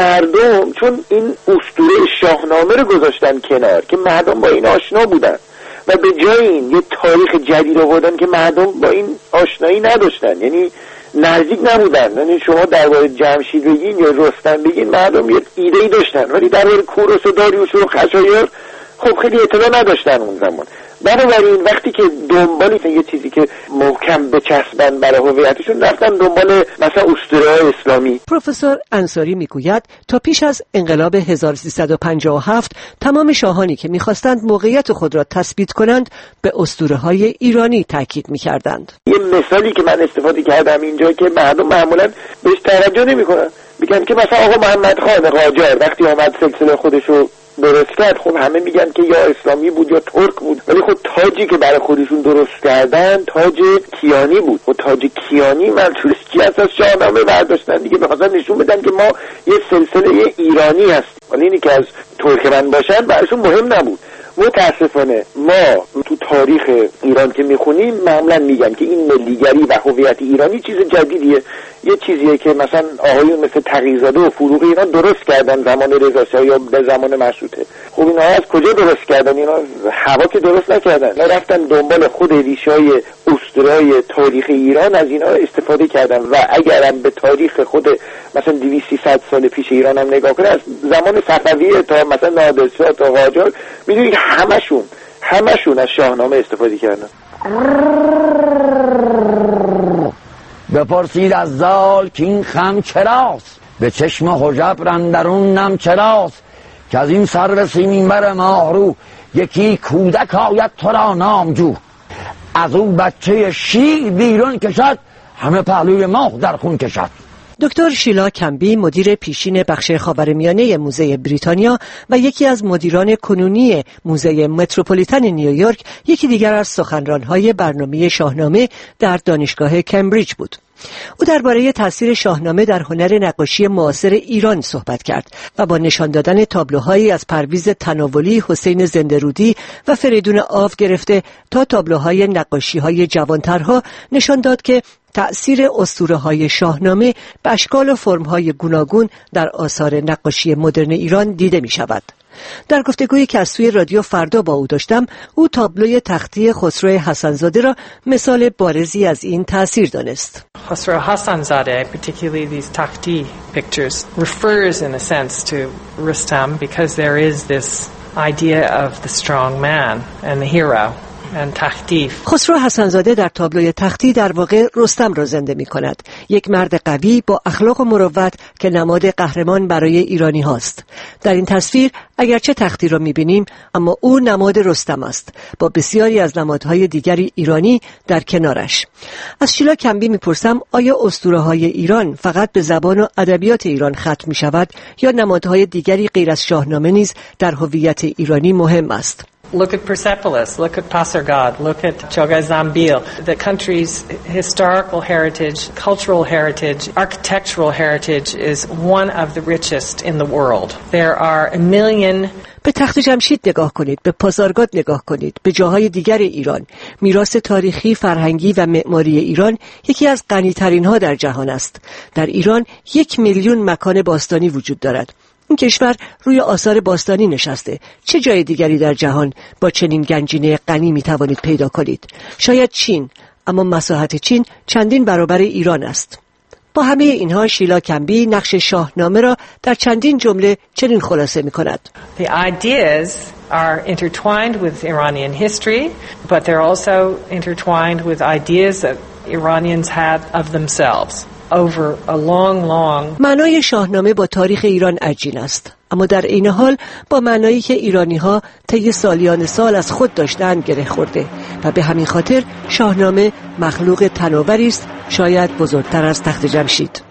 مردم چون این اسطوره شاهنامه رو گذاشتن کنار که مردم با این آشنا بودن و به جای این یه تاریخ جدید آوردن که مردم با این آشنایی نداشتن، یعنی نزدیک نبودن. یعنی شما درباره جمشید بگین یا رستم بگین مردم یه ایده‌ای داشتن، ولی درباره کوروش و داریوش و خشایار خب خیلی اطلاع نداشتن اون زمان. بنابراین وقتی که دنبال یه چیزی که محکم بچسبن برای هویتشون رفتن دنبال مثلا اسطوره‌های اسلامی. پروفسور انصاری میگوید تا پیش از انقلاب هزار و سیصد و پنجاه و هفت تمام شاهانی که میخواستند موقعیت خود را تثبیت کنند به اسطوره‌های ایرانی تاکید میکردند. یه مثالی که من استفاده کردم اینجا که مردم معمولاً بهش توجه نمیکنن، میگن که مثلا آقا محمد خان قاجار وقتی آمد سلسله خودشو درست کرد، خب همه میگن که یا اسلامی بود یا ترک بود، ولی خب تاجی که برای خودشون درست کردن تاج کیانی بود. خب تاج کیانی منظورش از شاهنامه برداشتن دیگه، بخاطر نشون بدن که ما یه سلسله ایرانی هستیم، ولی اینی که از ترکمن باشن براشون مهم نبود. متاسفانه ما تو تاریخ ایران که میخونیم معمولا میگن که این ملیگری و هویت ایرانی چیز جدیدیه، یه چیزیه که مثلا آقایون مثل تقی‌زاده و فروغی اینا درست کردن زمان رضاشاه یا به زمان مشروطه. خب اینا از کجا درست کردن؟ اینا هوا که درست نکردن، رفتن دنبال خود ریشه‌های اسطوره‌های تاریخ ایران، از اینا استفاده کردن. و اگرم به تاریخ خود مثلا دویست سیصد سال پیش ایران هم نگاه کنه، از زمان صفویه تا مثلا نادرشاه تا قاجار، میدونید همشون همشون از شاهنامه استفاده کردن. بپرسید از زال که این خم چراست، به چشم حجب اندرون نم چراست، که از این سرو سیمین بر ماهرو یکی کودک آید تو را نامجو. از او بچه شیر بیرون کشد، همه پهلوی ماه در خون کشد. دکتر شیلا کمبی مدیر پیشین بخش خاورمیانه موزه بریتانیا و یکی از مدیران کنونی موزه متروپولیتن نیویورک، یکی دیگر از سخنران‌های برنامه شاهنامه در دانشگاه کمبریج بود. او درباره تاثیر شاهنامه در هنر نقاشی معاصر ایران صحبت کرد و با نشان دادن تابلوهایی از پرویز تناولی، حسین زنده‌رودی و فریدون آف گرفته تا تابلوهای نقاشی‌های جوانترها نشان داد که تأثیر اسطوره‌های شاهنامه به اشکال و فرم‌های گوناگون در آثار نقاشی مدرن ایران دیده می‌شود. در گفتگویی که از سوی رادیو فردا با او داشتم، او تابلوی تختی خسرو حسن‌زاده را مثال بارزی از این تأثیر دانست. خسرو حسن‌زاده, particularly these takhti pictures, refers in a sense to Rustam because there is this idea of the strong man and the hero. خسرو حسن‌زاده در تابلوی تختی در واقع رستم را زنده می کند، یک مرد قوی با اخلاق و مروت که نماد قهرمان برای ایرانی هاست. در این تصویر اگرچه تختی را می بینیم، اما او نماد رستم است با بسیاری از نمادهای دیگری ایرانی در کنارش. از شیلا کمبی می پرسم آیا اسطوره‌های ایران فقط به زبان و ادبیات ایران ختم می شود یا نمادهای دیگری غیر از شاهنامه نیز در هویت ایرانی مهم است؟ Look at Persepolis, look at Pasargad, look at Chogai Zambil. The country's historical heritage, cultural heritage, architectural heritage is one of the richest in the world. There are a million به تخت جمشید نگاه کنید، به پاسارگاد نگاه کنید، به جاهای دیگر ایران. میراث تاریخی، فرهنگی و معماری ایران یکی از غنی‌ترین ها در جهان است. در ایران یک میلیون مکان باستانی وجود دارد. این کشور روی آثار باستانی نشسته. چه جای دیگری در جهان با چنین گنجینه غنی می توانید پیدا کنید؟ شاید چین، اما مساحت چین چندین برابر ایران است. با همه اینها شیلا کمبی نقش شاهنامه را در چندین جمله چنین خلاصه می کند. The ideas are intertwined with Iranian history, but they're also intertwined with ideas that Iranians had of themselves. Over a long, long... معنای شاهنامه با تاریخ ایران عجین است، اما در این حال با معنایی که ایرانی‌ها طی سالیان سال از خود داشتند گره خورده و به همین خاطر شاهنامه مخلوق تناوری است، شاید بزرگتر از تخت جمشید.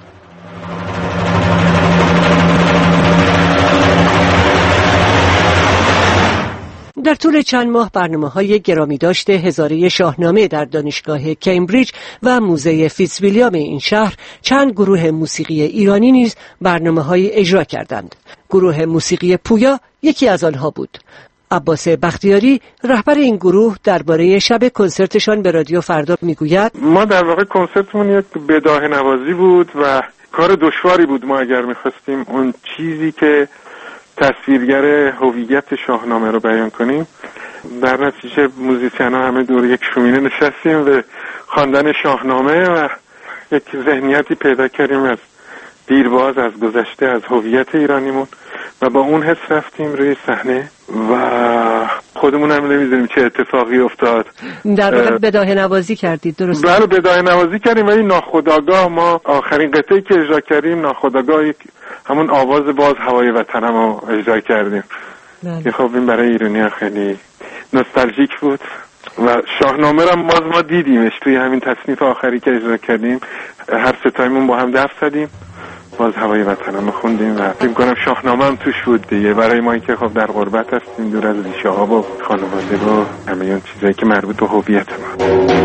در طول چند ماه برنامه‌های گرامی داشته هزاره شاهنامه در دانشگاه کمبریج و موزه فیتزویلیام این شهر چند گروه موسیقی ایرانی نیز برنامه‌های اجرا کردند. گروه موسیقی پویا یکی از آنها بود. عباس بختیاری رهبر این گروه درباره شب کنسرتشان به رادیو فردا میگوید: ما در واقع کنسرتمون یک بداهه نوازی بود و کار دشواری بود. ما اگر می‌خواستیم اون چیزی که تصویرگر هویت شاهنامه رو بیان کنیم، در نتیجه موزیسیان‌ها همه دور یک شومینه نشستیم و خواندن شاهنامه و یک ذهنیتی پیدا کردیم از دیرباز، از گذشته، از هویت ایرانیمون و با اون حس رفتیم روی صحنه و خودمون هم نمی‌دونیم چه اتفاقی افتاد. در واقع بداهه نوازی کردید، درست؟ بله بداهه نوازی کردیم ولی ناخودآگاه ما آخرین قطعه‌ای که اجرا کردیم ناخودآگاه یک همون آواز باز هوای وطنم رو اجرا کردیم. که خب این برای ایرانی خیلی نوستالژیک بود و شاهنامه رو باز ما دیدیمش توی همین تصنیف آخری که اجرا کردیم. هر ستایمون با هم دف زدیم، باز هوای وطنم خوندیم و فکر کنم شاهنامه هم توش بود دیگه، برای ما که خب در غربت هستیم دور از ریشه ها و خانواده و همه اون چیزایی که مربوط به هویت ما.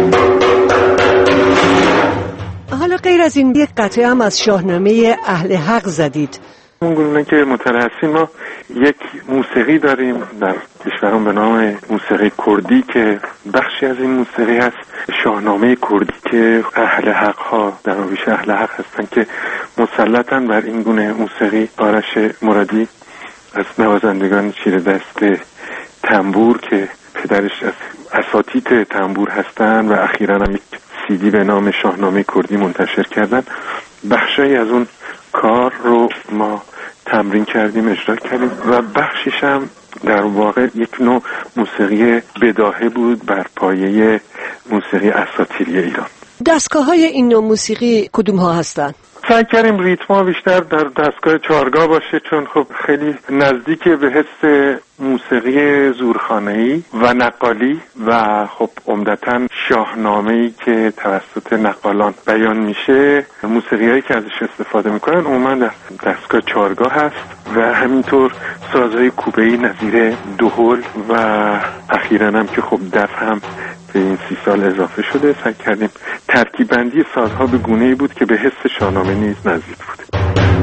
حالا غیر از این یک قطعه هم از شاهنامه اهل حق زدید. اون گونه که مطلع هستیم ما یک موسیقی داریم در کشورم به نام موسیقی کردی که بخشی از این موسیقی هست شاهنامه کردی که اهل حق ها در آویش اهل حق هستن که مسلطاً بر این گونه موسیقی. آرش مرادی از نوازندگان چیره دست تنبور که پدرش از اساتید تنبور هستن و اخیراً هم یک سیدی به نام شاهنامه کردی منتشر کردن، بخشی از اون کار رو ما تمرین کردیم، اجرا کردیم و بخشش هم در واقع یک نوع موسیقی بداهه بود بر پایه موسیقی اساطیری ایران. دستگاه های این نوع موسیقی کدوم ها هستن؟ سعی کردیم ریتما بیشتر در دستگاه چهارگاه باشه چون خب خیلی نزدیک به حس موسیقی زورخانه‌ای و نقالی و خب عمدتاً شاهنامه‌ای که توسط نقالان بیان میشه. موسیقیایی که ازش استفاده میکنن عموما در دستگاه چهارگاه هست و همینطور سازهای کوبه‌ای نظیر دهل و اخیراً هم که خب دف هم به این سی سال اضافه شده. سعی کردیم ترکیب بندی سازها به گونه‌ای بود که به حس شاهنامه نیز نزدیک بود.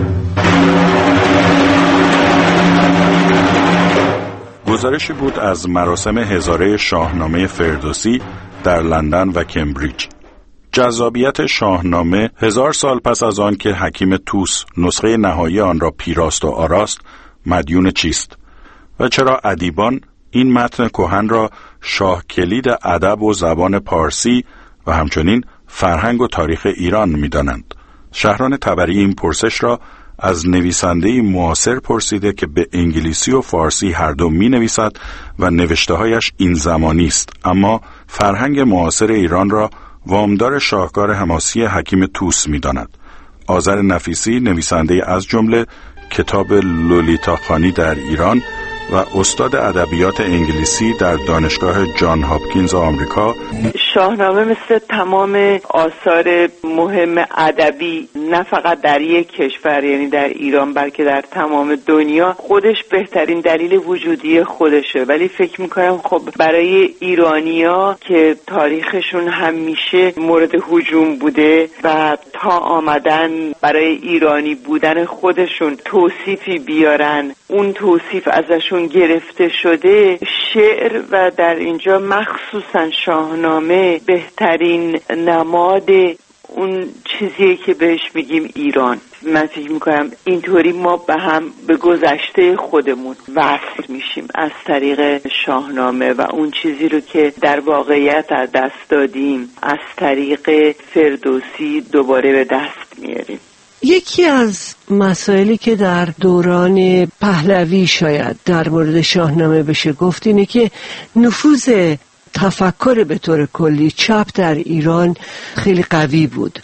گزارشی بود از مراسم هزاره شاهنامه فردوسی در لندن و کمبریج. جذابیت شاهنامه هزار سال پس از آن که حکیم طوس نسخه نهایی آن را پیراست و آراست مدیون چیست و چرا ادیبان این متن کهن را شاه کلید ادب و زبان پارسی و همچنین فرهنگ و تاریخ ایران می‌دانند. شهران طبری این پرسش را از نویسنده‌ای معاصر پرسیده که به انگلیسی و فارسی هر دو می‌نویسد و نوشته‌هایش این زمانی است، اما فرهنگ معاصر ایران را وامدار شاهکار حماسی حکیم طوس می‌داند. آذر نفیسی نویسنده از جمله کتاب لولیتاخوانی در ایران و استاد ادبیات انگلیسی در دانشگاه جان هاپکینز آمریکا، شاهنامه مثل تمام آثار مهم ادبی نه فقط در یک کشور یعنی در ایران بلکه در تمام دنیا خودش بهترین دلیل وجودی خودشه، ولی فکر میکنم خب برای ایرانیا که تاریخشون همیشه مورد هجوم بوده و تا آمدن برای ایرانی بودن خودشون توصیفی بیارن اون توصیف ازشون گرفته شده، شعر و در اینجا مخصوصا شاهنامه بهترین نماد اون چیزیه که بهش میگیم ایران. من فکر میکنم اینطوری ما به هم به گذشته خودمون وصل میشیم از طریق شاهنامه و اون چیزی رو که در واقعیت از دست دادیم از طریق فردوسی دوباره به دست میاریم. یکی از مسائلی که در دوران پهلوی شاید در مورد شاهنامه بشه گفت اینه که نفوذ تفکر به طور کلی چپ در ایران خیلی قوی بود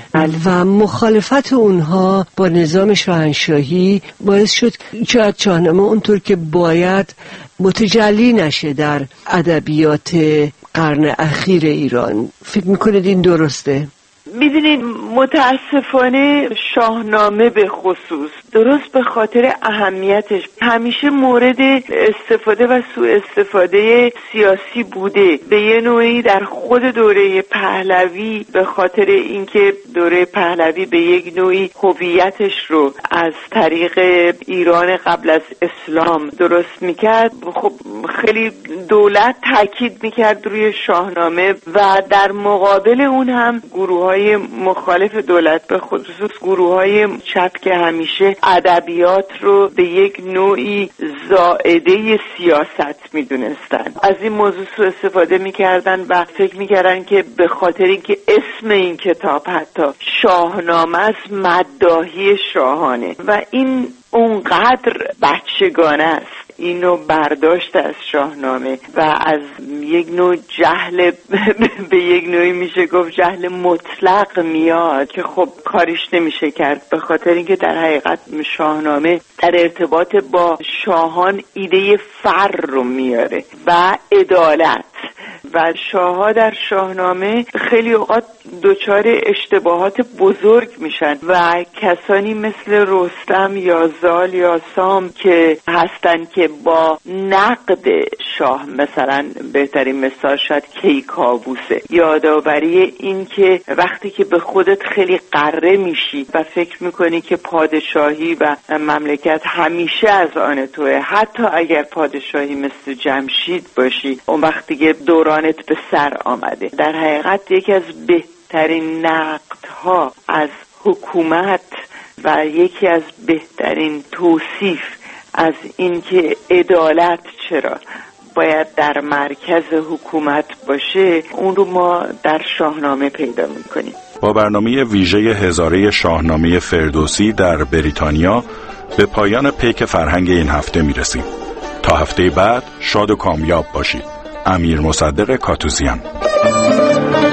و مخالفت اونها با نظام شاهنشاهی باعث شد که شاهنامه اونطور که باید متجلی نشه در ادبیات قرن اخیر ایران. فکر میکنید این درسته؟ میدونید متاسفانه شاهنامه به خصوص درست به خاطر اهمیتش همیشه مورد استفاده و سوء استفاده سیاسی بوده. به یه نوعی در خود دوره پهلوی به خاطر اینکه دوره پهلوی به یک نوعی هویتش رو از طریق ایران قبل از اسلام درست میکرد، خب خیلی دولت تاکید میکرد روی شاهنامه و در مقابل اون هم گروه‌های مخالف دولت به خصوص گروه‌های چپ که همیشه ادبیات رو به یک نوعی زائده سیاست میدونستن از این موضوع سوء استفاده میکردن و فکر میکردن که به خاطر اینکه اسم این کتاب حتی شاهنامه است مداحی شاهانه و این اونقدر بچگانه است. اینو برداشت از شاهنامه و از یک نوع جهل به یک نوعی میشه گفت جهل مطلق میاد که خب کاریش نمیشه کرد، به خاطر اینکه در حقیقت شاهنامه در ارتباط با شاهان ایده فر رو میاره و عدالت و شاه‌ها در شاهنامه خیلی اوقات دچار اشتباهات بزرگ میشن و کسانی مثل رستم یا زال یا سام که هستن که با نقد شاه، مثلا بهترین مثال شاید کیکاووسه، یادآوری این که وقتی که به خودت خیلی قره میشی و فکر میکنی که پادشاهی و مملکت همیشه از آن توه، حتی اگر پادشاهی مثل جمشید باشی، اون وقتی که دورانت به سر آمده. در حقیقت یکی از بهترین نقدها از حکومت و یکی از بهترین توصیف از این که عدالت چرا باید در مرکز حکومت باشه، اون رو ما در شاهنامه پیدا میکنیم. با برنامه ویژه هزاره شاهنامه فردوسی در بریتانیا به پایان پیک فرهنگ این هفته میرسیم. تا هفته بعد شاد و کامیاب باشید. امیر مصدق کاتوزیان.